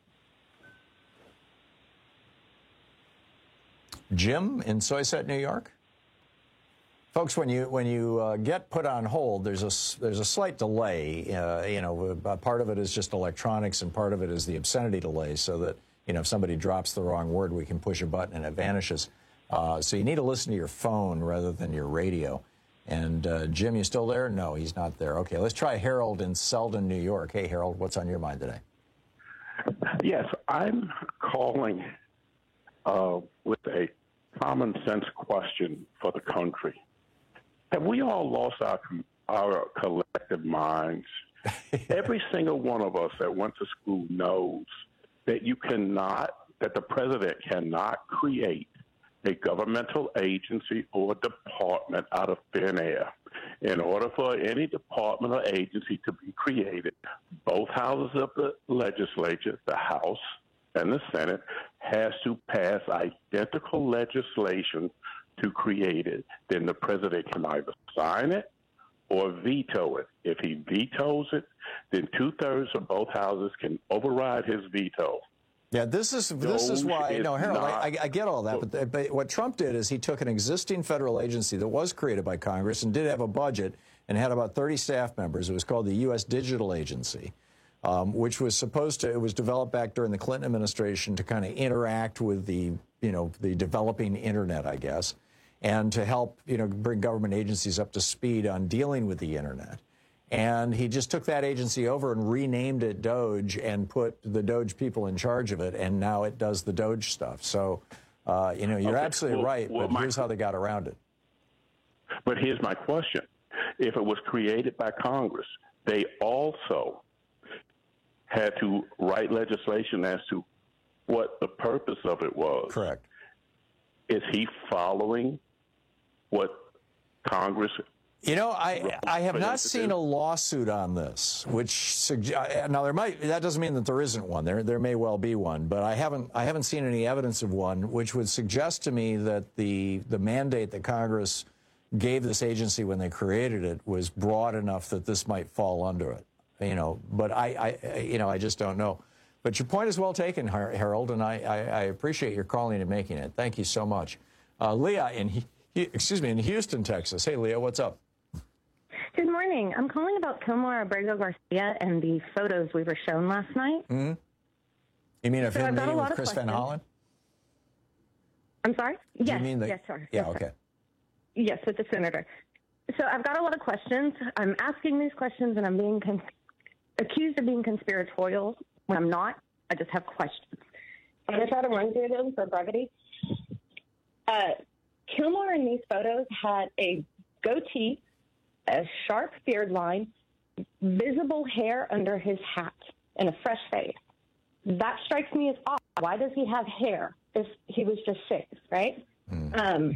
Jim in Soyset, New York. Folks, when you when you uh, get put on hold, there's a there's a slight delay. Uh, you know, part of it is just electronics, and part of it is the obscenity delay, so that you know if somebody drops the wrong word, we can push a button and it vanishes. Uh, so you need to listen to your phone rather than your radio. And uh, Jim, you still there? No, he's not there. Okay, let's try Harold in Selden, New York. Hey, Harold, what's on your mind today? Yes, I'm calling uh, with a common sense question for the country. Have we all lost our our collective minds? Every single one of us that went to school knows that you cannot, that the president cannot create a governmental agency or department out of thin air. In order for any department or agency to be created, both houses of the legislature, the House and the Senate, has to pass identical legislation to create it. Then the president can either sign it or veto it. If he vetoes it, then two-thirds of both houses can override his veto. Yeah, this is this is why. No, Harold, not, I, I get all that, but, but what Trump did is he took an existing federal agency that was created by Congress and did have a budget and had about thirty staff members. It was called the U S Digital Agency, um, which was supposed to. It was developed back during the Clinton administration to kind of interact with the you know the developing internet, I guess, and to help you know bring government agencies up to speed on dealing with the internet. And he just took that agency over and renamed it DOGE and put the DOGE people in charge of it, and now it does the DOGE stuff. So, uh, you know, you're okay, absolutely well, right, well, but my, here's how they got around it. But here's my question. If it was created by Congress, they also had to write legislation as to what the purpose of it was. Correct. Is he following what Congress... You know, I I have not seen a lawsuit on this, which suggest, now there might that doesn't mean that there isn't one. There there may well be one, but I haven't I haven't seen any evidence of one, which would suggest to me that the the mandate that Congress gave this agency when they created it was broad enough that this might fall under it. You know, but I, I you know I just don't know. But your point is well taken, Harold, and I I, I appreciate your calling and making it. Thank you so much, uh, Leah in excuse me in Houston, Texas. Hey, Leah, what's up? Good morning. I'm calling about Kilmar Abrego Garcia and the photos we were shown last night. Mm-hmm. You mean of so him meeting with Chris Van Hollen? I'm sorry? Do yes. You mean the, yes, sir. Yeah, yes, okay. Sir. Yes, with the senator. So I've got a lot of questions. I'm asking these questions, and I'm being con- accused of being conspiratorial when I'm not. I just have questions. I'm going to try to run through them for brevity. Uh, Kilmar in these photos had a goatee, a sharp beard line, visible hair under his hat, and a fresh face. That strikes me as odd. Why does he have hair if he was just shaved, right? Mm. Um,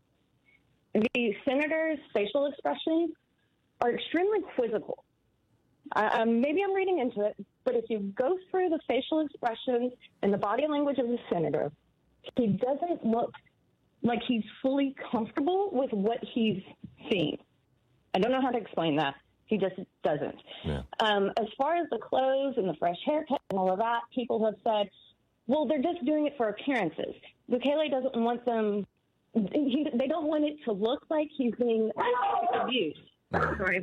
the senator's facial expressions are extremely quizzical. Uh, um, maybe I'm reading into it, but if you go through the facial expressions and the body language of the senator, he doesn't look like he's fully comfortable with what he's seeing. I don't know how to explain that. He just doesn't. Yeah. Um, as far as the clothes and the fresh haircut and all of that, people have said, well, they're just doing it for appearances. Bukele doesn't want them, he, they don't want it to look like he's being abused. Sorry.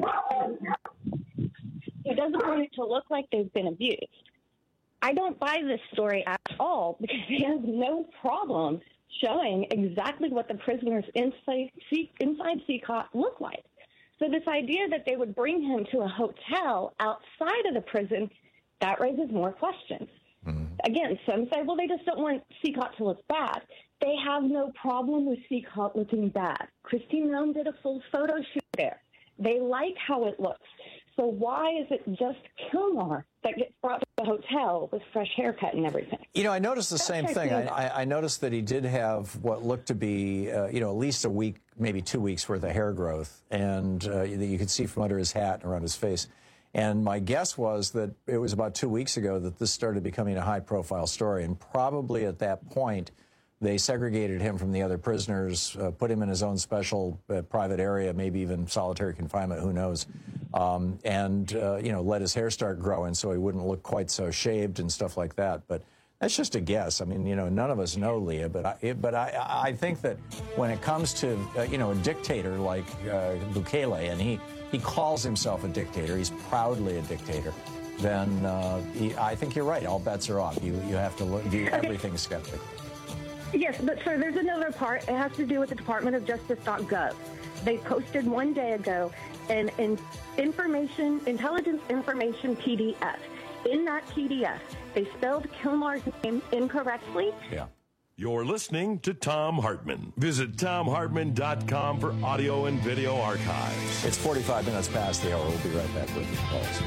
He doesn't want it to look like they've been abused. I don't buy this story at all because he has no problem showing exactly what the prisoners inside, inside C C O T look like. So this idea that they would bring him to a hotel outside of the prison, that raises more questions. Mm-hmm. again, some say, well, they just don't want C COT to look bad. They have no problem with C COT looking bad. Christine Milne did a full photo shoot there. They like how it looks. So why is it just Kilmar that gets brought to the hotel with fresh haircut and everything? You know, I noticed the That's same my thing. thing. I, I, I noticed that he did have what looked to be, uh, you know, at least a week, maybe two weeks worth of hair growth, and uh, that you could see from under his hat and around his face. And my guess was that it was about two weeks ago that this started becoming a high-profile story, and probably at that point, they segregated him from the other prisoners, uh, put him in his own special uh, private area, maybe even solitary confinement, who knows, um, and, uh, you know, let his hair start growing so he wouldn't look quite so shaved and stuff like that. But that's just a guess. I mean, you know, none of us know, Leah, but I, it, but I, I think that when it comes to, uh, you know, a dictator like uh, Bukele, and he, he calls himself a dictator, he's proudly a dictator, then uh, he, I think you're right. All bets are off. You, you have to look, view everything skeptically. Yes, but sir, there's another part. It has to do with the Department of Justice dot gov. They posted one day ago an, an information, intelligence information P D F. In that P D F, they spelled Kilmar's name incorrectly. Yeah. You're listening to Thom Hartmann. Visit Thom Hartmann dot com for audio and video archives. It's forty-five minutes past the hour. We'll be right back with your calls.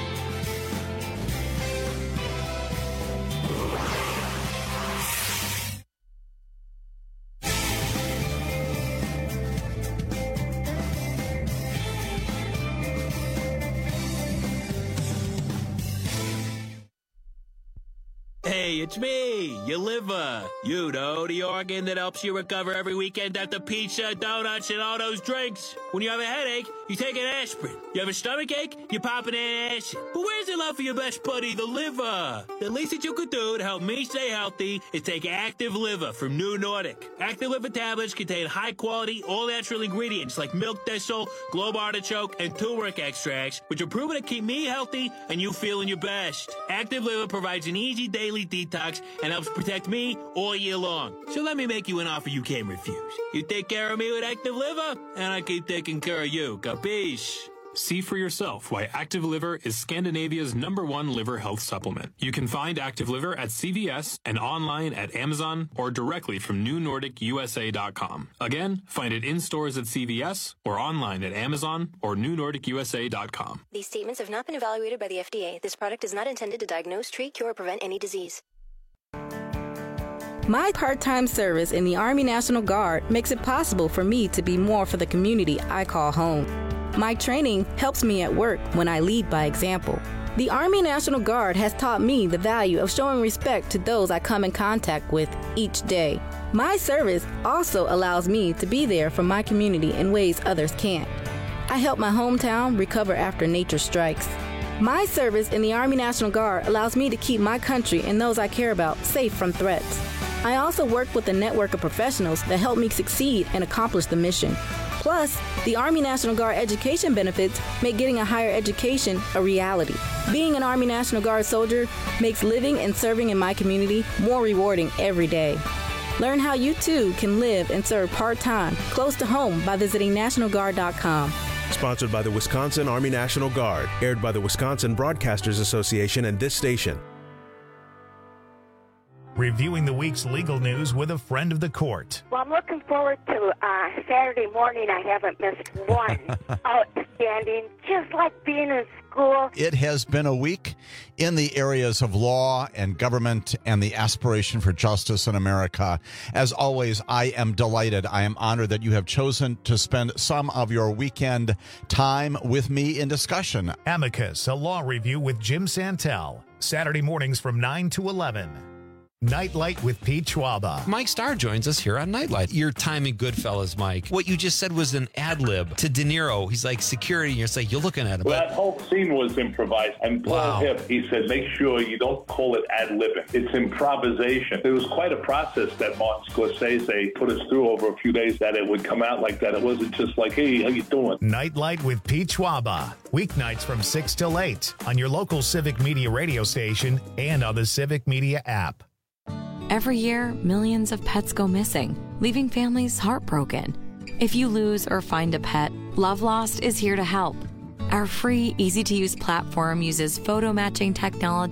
Hey, it's me, your liver. You know, the organ that helps you recover every weekend after pizza, donuts, and all those drinks. When you have a headache, you take an aspirin. You have a stomach ache, you pop an acid. But where's the love for your best buddy, the liver? The least that you could do to help me stay healthy is take Active Liver from New Nordic. Active Liver tablets contain high-quality, all-natural ingredients like milk thistle, globe artichoke, and turmeric extracts, which are proven to keep me healthy and you feeling your best. Active Liver provides an easy daily detox and helps protect me all year long. So let me make you an offer you can't refuse. You take care of me with Active Liver, and I keep taking care of you. Capiche? See for yourself why Active Liver is Scandinavia's number one liver health supplement. You can find Active Liver at C V S and online at Amazon or directly from New Nordic U S A dot com. Again, find it in stores at C V S or online at Amazon or New Nordic U S A dot com. These statements have not been evaluated by the F D A. This product is not intended to diagnose, treat, cure, or prevent any disease. My part-time service in the Army National Guard makes it possible for me to be more for the community I call home. My training helps me at work when I lead by example. The Army National Guard has taught me the value of showing respect to those I come in contact with each day. My service also allows me to be there for my community in ways others can't. I help my hometown recover after nature strikes. My service in the Army National Guard allows me to keep my country and those I care about safe from threats. I also work with a network of professionals that help me succeed and accomplish the mission. Plus, the Army National Guard education benefits make getting a higher education a reality. Being an Army National Guard soldier makes living and serving in my community more rewarding every day. Learn how you too can live and serve part-time close to home by visiting National Guard dot com. Sponsored by the Wisconsin Army National Guard. Aired by the Wisconsin Broadcasters Association and this station. Reviewing the week's legal news with a friend of the court. Well, I'm looking forward to uh, Saturday morning. I haven't missed one. Outstanding, just like being in school. It has been a week in the areas of law and government and the aspiration for justice in America. As always, I am delighted. I am honored that you have chosen to spend some of your weekend time with me in discussion. Amicus, a law review with Jim Santel. Saturday mornings from nine to eleven. Nightlight with Pete Schwaba. Mike Starr joins us here on Nightlight. Your time in Goodfellas, Mike. What you just said was an ad lib to De Niro. He's like security, and you're like, you're looking at him. Well, that whole scene was improvised. And Paul Wow. Hip, he said, make sure you don't call it ad libbing. It's improvisation. It was quite a process that Martin Scorsese put us through over a few days that it would come out like that. It wasn't just like, hey, how you doing? Nightlight with Pete Schwaba. Weeknights from six till eight on your local Civic Media radio station and on the Civic Media app. Every year, millions of pets go missing, leaving families heartbroken. If you lose or find a pet, Love Lost is here to help. Our free, easy-to-use platform uses photo matching technology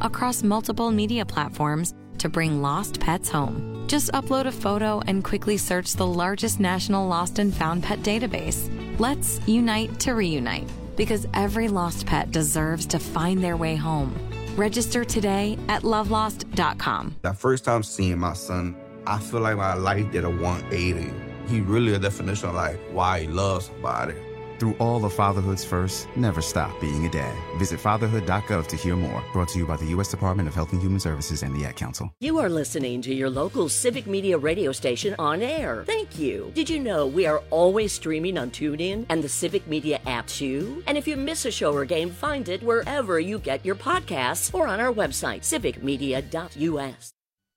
across multiple media platforms to bring lost pets home. Just upload a photo and quickly search the largest national lost and found pet database. Let's unite to reunite, because every lost pet deserves to find their way home. Register today at love lost dot com. That first time seeing my son, I feel like my life did a one eighty. He really a definition of like why he loves somebody. Through all the fatherhood's first, never stop being a dad. Visit fatherhood dot gov to hear more. Brought to you by the U S Department of Health and Human Services and the Ad Council. You are listening to your local Civic Media radio station on air. Thank you. Did you know we are always streaming on TuneIn and the Civic Media app too? And if you miss a show or game, find it wherever you get your podcasts or on our website, civic media dot U S.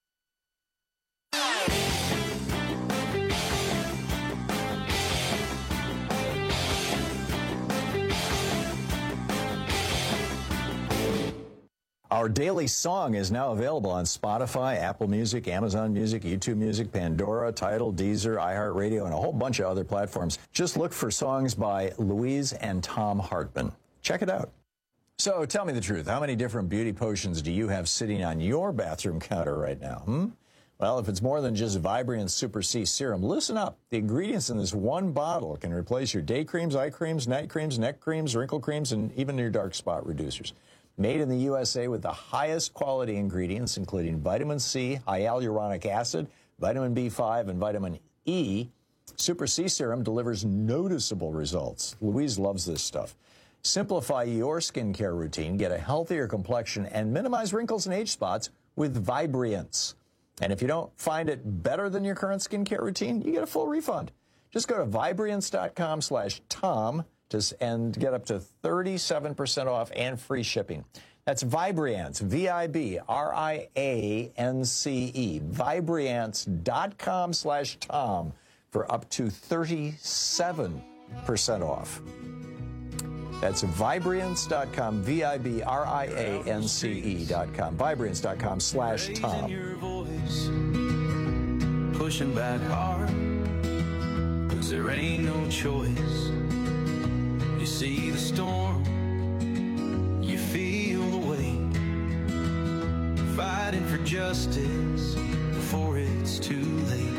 Our daily song is now available on Spotify, Apple Music, Amazon Music, YouTube Music, Pandora, Tidal, Deezer, iHeartRadio, and a whole bunch of other platforms. Just look for songs by Louise and Tom Hartman. Check it out. So tell me the truth. How many different beauty potions do you have sitting on your bathroom counter right now? Hmm? Well, if it's more than just Vibrant Super C Serum, listen up. The ingredients in this one bottle can replace your day creams, eye creams, night creams, neck creams, wrinkle creams, and even your dark spot reducers. Made in the U S A with the highest quality ingredients, including vitamin C, hyaluronic acid, vitamin B five, and vitamin E, Super C Serum delivers noticeable results. Louise loves this stuff. Simplify your skincare routine, get a healthier complexion, and minimize wrinkles and age spots with Vibriance. And if you don't find it better than your current skincare routine, you get a full refund. Just go to Vibriance dot com slash Tom and get up to thirty-seven percent off and free shipping. That's Vibriance, V I B R I A N C E, Vibriance dot com slash Tom for up to thirty-seven percent off. That's Vibriance dot com, V I B R I A N C E dot com, Vibriance dot com slash Tom. Your voice, pushing back hard, 'cause there ain't no choice. You see the storm, you feel the weight, fighting for justice before it's too late.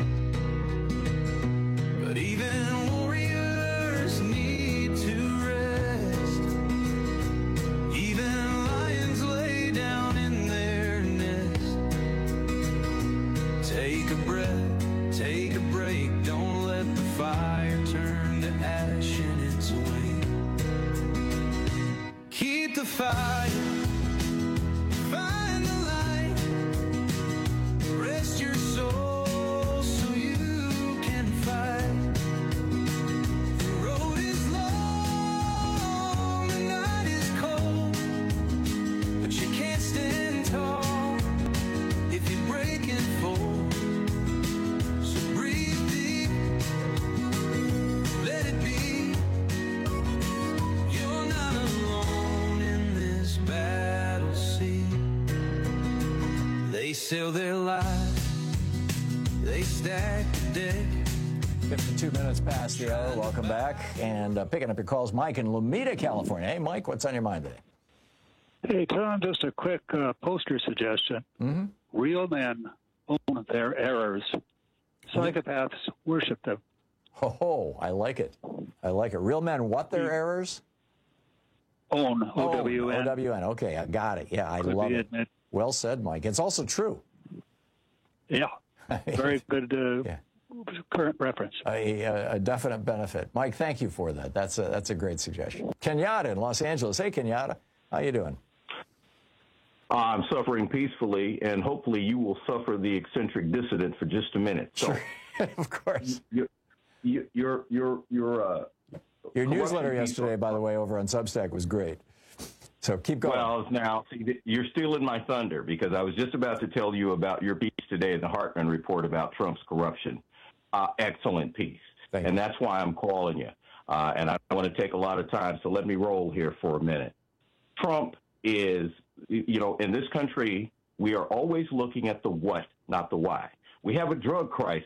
But even warriors need to rest. Even lions lay down in their nest. Take a breath, take a break, don't let the fire turn to ash in its way. Keep the fire, find the light, rest your soul so you can fight. The road is long, the night is cold, but you can't stand tall if you break and fall. So breathe deep, let it be. You're not alone in this battle sea. They sell their lives, they stack the deck. fifty-two minutes past the hour. Welcome back. And uh, picking up your calls, Mike in Lomita, California. Hey, Mike, what's on your mind today? Hey, Tom, just a quick uh, poster suggestion. Mm-hmm. Real men own their errors. Psychopaths worship them. Oh, I like it. I like it. Real men, what their errors? Own, O W N. O W N. Okay, I got it. Yeah, I Could love be it. admit. Well said, Mike. It's also true. Yeah, very good uh, Yeah. current reference. A, a, a definite benefit. Mike, thank you for that. That's a, that's a great suggestion. Kenyatta in Los Angeles. Hey, Kenyatta. How you doing? I'm suffering peacefully, and hopefully you will suffer the eccentric dissident for just a minute. So, sure. Of course. Your your your your your, uh, your newsletter yesterday, by the way, over on Substack was great. So keep going. Well, now see, you're stealing my thunder because I was just about to tell you about your piece today in the Hartman Report about Trump's corruption. Uh, excellent piece, Thank and you. that's why I'm calling you. Uh, and I want to take a lot of time, so let me roll here for a minute. Trump is, you know, in this country, we are always looking at the what, not the why. We have a drug crisis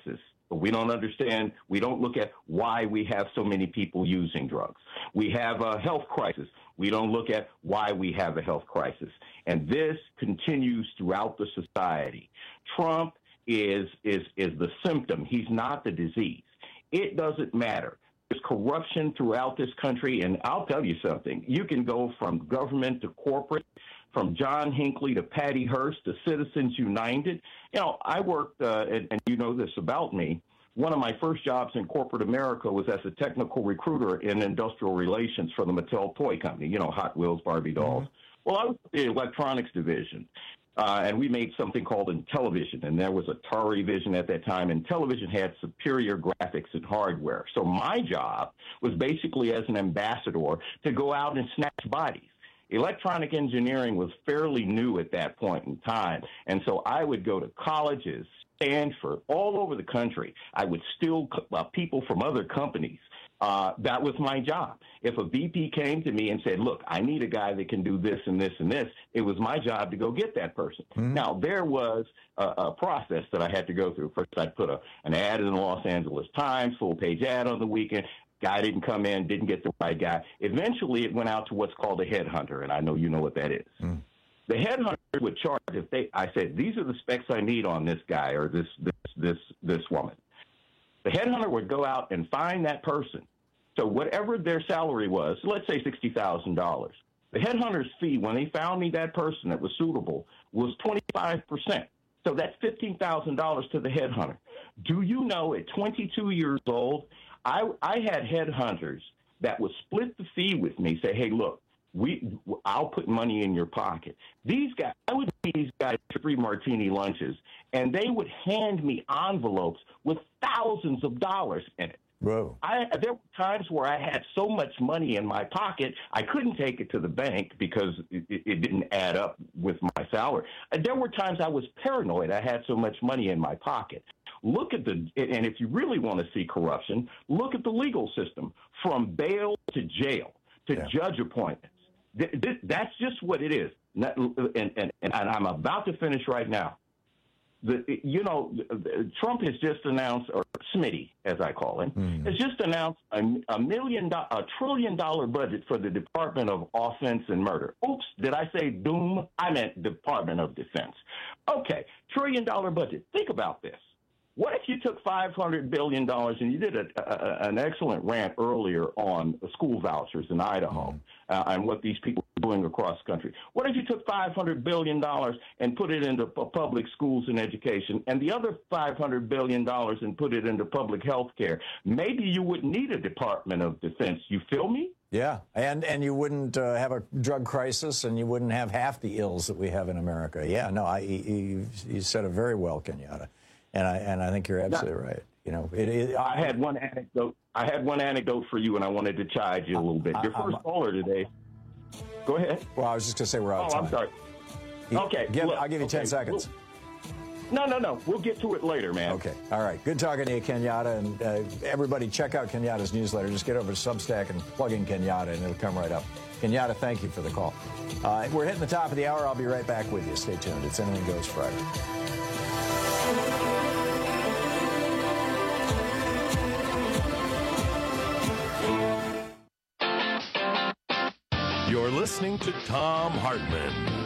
but we don't understand. We don't look at why we have so many people using drugs. We have a health crisis. We don't look at why we have a health crisis. And this continues throughout the society. Trump is, is, is the symptom. He's not the disease. It doesn't matter. There's corruption throughout this country, and I'll tell you something. You can go from government to corporate, from John Hinckley to Patty Hearst to Citizens United. You know, I worked, uh, and, and you know this about me, one of my first jobs in corporate America was as a technical recruiter in industrial relations for the Mattel Toy Company, you know, Hot Wheels, Barbie dolls. Mm-hmm. Well, I was in the electronics division. Uh, and we made something called Intellivision, and there was Atari Vision at that time, and Intellivision had superior graphics and hardware. So my job was basically as an ambassador to go out and snatch bodies. Electronic engineering was fairly new at that point in time, and so I would go to colleges, Stanford, all over the country. I would steal uh, people from other companies. Uh, that was my job. If a V P came to me and said, look, I need a guy that can do this and this and this, it was my job to go get that person. Mm-hmm. Now, there was a, a process that I had to go through. First, I'd put a, an ad in the Los Angeles Times, full-page ad on the weekend. Guy didn't come in, didn't get the right guy. Eventually, it went out to what's called a headhunter, and I know you know what that is. Mm. The headhunter would charge if they. I said, these are the specs I need on this guy or this this this this woman. The headhunter would go out and find that person. So whatever their salary was, let's say sixty thousand dollars. The headhunter's fee, when they found me that person that was suitable, was twenty-five percent. So that's fifteen thousand dollars to the headhunter. Do you know at twenty-two years old, I, I had headhunters that would split the fee with me, say, hey, look, we, I'll put money in your pocket. These guys, I would see these guys free martini lunches, and they would hand me envelopes with thousands of dollars in it. Whoa. I, there were times where I had so much money in my pocket, I couldn't take it to the bank because it, it didn't add up with my salary. There were times I was paranoid. I had so much money in my pocket. Look at the, and if you really want to see corruption, look at the legal system, from bail to jail to yeah. judge appointments. That's just what it is. And, and, and I'm about to finish right now. The, you know, Trump has just announced, or Smitty, as I call him, mm. has just announced a, a million, do, a trillion dollar budget for the Department of Offense and Murder. Oops, did I say doom? I meant Department of Defense. Okay, trillion dollar budget. Think about this. What if you took five hundred billion dollars, and you did a, a, an excellent rant earlier on school vouchers in Idaho uh, and what these people are doing across the country? What if you took five hundred billion dollars and put it into public schools and education, and the other five hundred billion dollars and put it into public health care? Maybe you wouldn't need a Department of Defense. You feel me? Yeah, and, and you wouldn't uh, have a drug crisis, and you wouldn't have half the ills that we have in America. Yeah, no, I, you, you said it very well, Kenyatta. And I and I think you're absolutely right. You know, it, it, I had one anecdote. I had one anecdote for you, and I wanted to chide you a little bit. Your first caller today. Go ahead. Well, I was just going to say we're out of oh, time. I'm sorry. You, okay, give, look, I'll give you okay, ten seconds. We'll, no, no, no. We'll get to it later, man. Okay. All right. Good talking to you, Kenyatta. And uh, everybody, check out Kenyatta's newsletter. Just get over to Substack and plug in Kenyatta, and it'll come right up. Kenyatta, thank you for the call. Uh, we're hitting the top of the hour. I'll be right back with you. Stay tuned. It's Anything Goes Friday. You're listening to Thom Hartmann.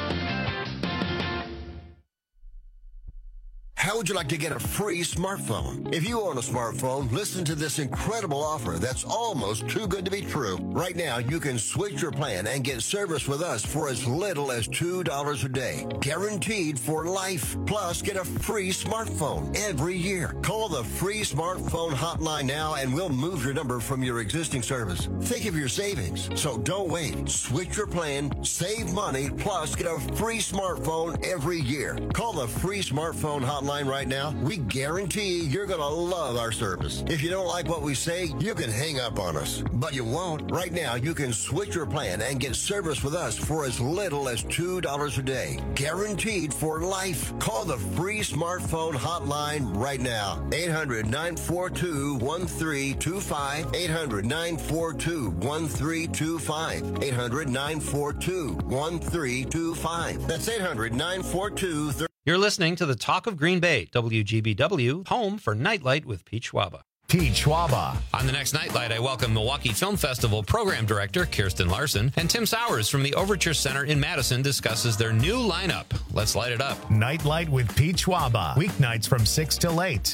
How would you like to get a free smartphone? If you own a smartphone, listen to this incredible offer that's almost too good to be true. Right now, you can switch your plan and get service with us for as little as two dollars a day. Guaranteed for life. Plus, get a free smartphone every year. Call the free smartphone hotline now and we'll move your number from your existing service. Think of your savings. So don't wait. Switch your plan, save money, plus get a free smartphone every year. Call the free smartphone hotline right now. We guarantee you're going to love our service. If you don't like what we say, you can hang up on us. But you won't. Right now, you can switch your plan and get service with us for as little as two dollars a day. Guaranteed for life. Call the free smartphone hotline right now. eight hundred, nine four two, one three two five. eight hundred, nine four two, one three two five. eight hundred, nine four two, one three two five. That's eight hundred, nine four two, You're listening to the Talk of Green Bay, W G B W, home for Nightlight with Pete Schwaba. Pete Schwaba. On the next Nightlight, I welcome Milwaukee Film Festival Program Director Kirsten Larson, and Tim Sowers from the Overture Center in Madison discusses their new lineup. Let's light it up. Nightlight with Pete Schwaba. Weeknights from six till eight.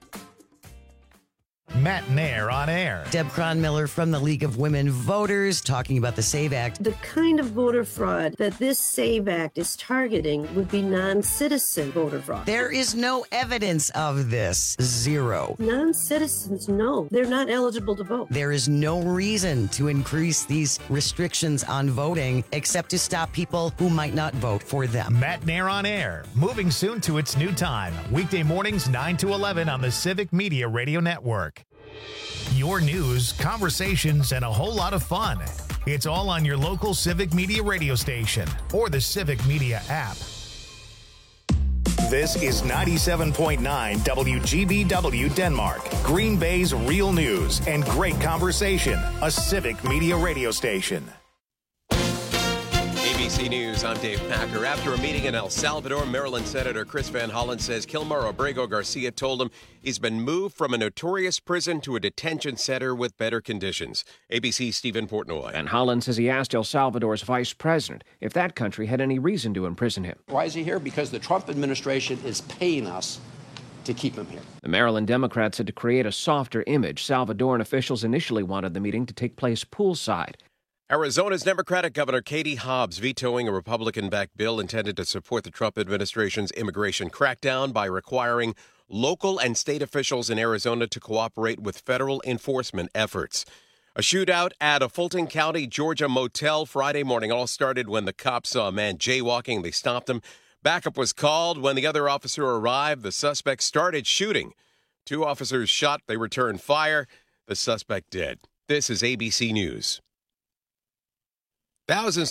Matt Nair on air. Deb Cronmiller from the League of Women Voters talking about the SAVE Act. The kind of voter fraud that this SAVE Act is targeting would be non-citizen voter fraud. There is no evidence of this. Zero. Non-citizens, no. They're not eligible to vote. There is no reason to increase these restrictions on voting except to stop people who might not vote for them. Matt Nair on air. Moving soon to its new time. Weekday mornings nine to eleven on the Civic Media Radio Network. Your news, conversations, and a whole lot of fun. It's all on your local Civic Media radio station or the Civic Media app. This is ninety-seven point nine W G B W Denmark, Green Bay's real news and great conversation, a Civic Media radio station. A B C News, I'm Dave Packer. After a meeting in El Salvador, Maryland Senator Chris Van Hollen says Kilmar Abrego Garcia told him he's been moved from a notorious prison to a detention center with better conditions. A B C's Stephen Portnoy. Van Hollen says he asked El Salvador's vice president if that country had any reason to imprison him. Why is he here? Because the Trump administration is paying us to keep him here. The Maryland Democrats said to create a softer image, Salvadoran officials initially wanted the meeting to take place poolside. Arizona's Democratic Governor Katie Hobbs vetoing a Republican-backed bill intended to support the Trump administration's immigration crackdown by requiring local and state officials in Arizona to cooperate with federal enforcement efforts. A shootout at a Fulton County, Georgia motel Friday morning all started when the cops saw a man jaywalking. They stopped him. Backup was called. When the other officer arrived, the suspect started shooting. Two officers shot. They returned fire. The suspect dead. This is A B C News. Thousands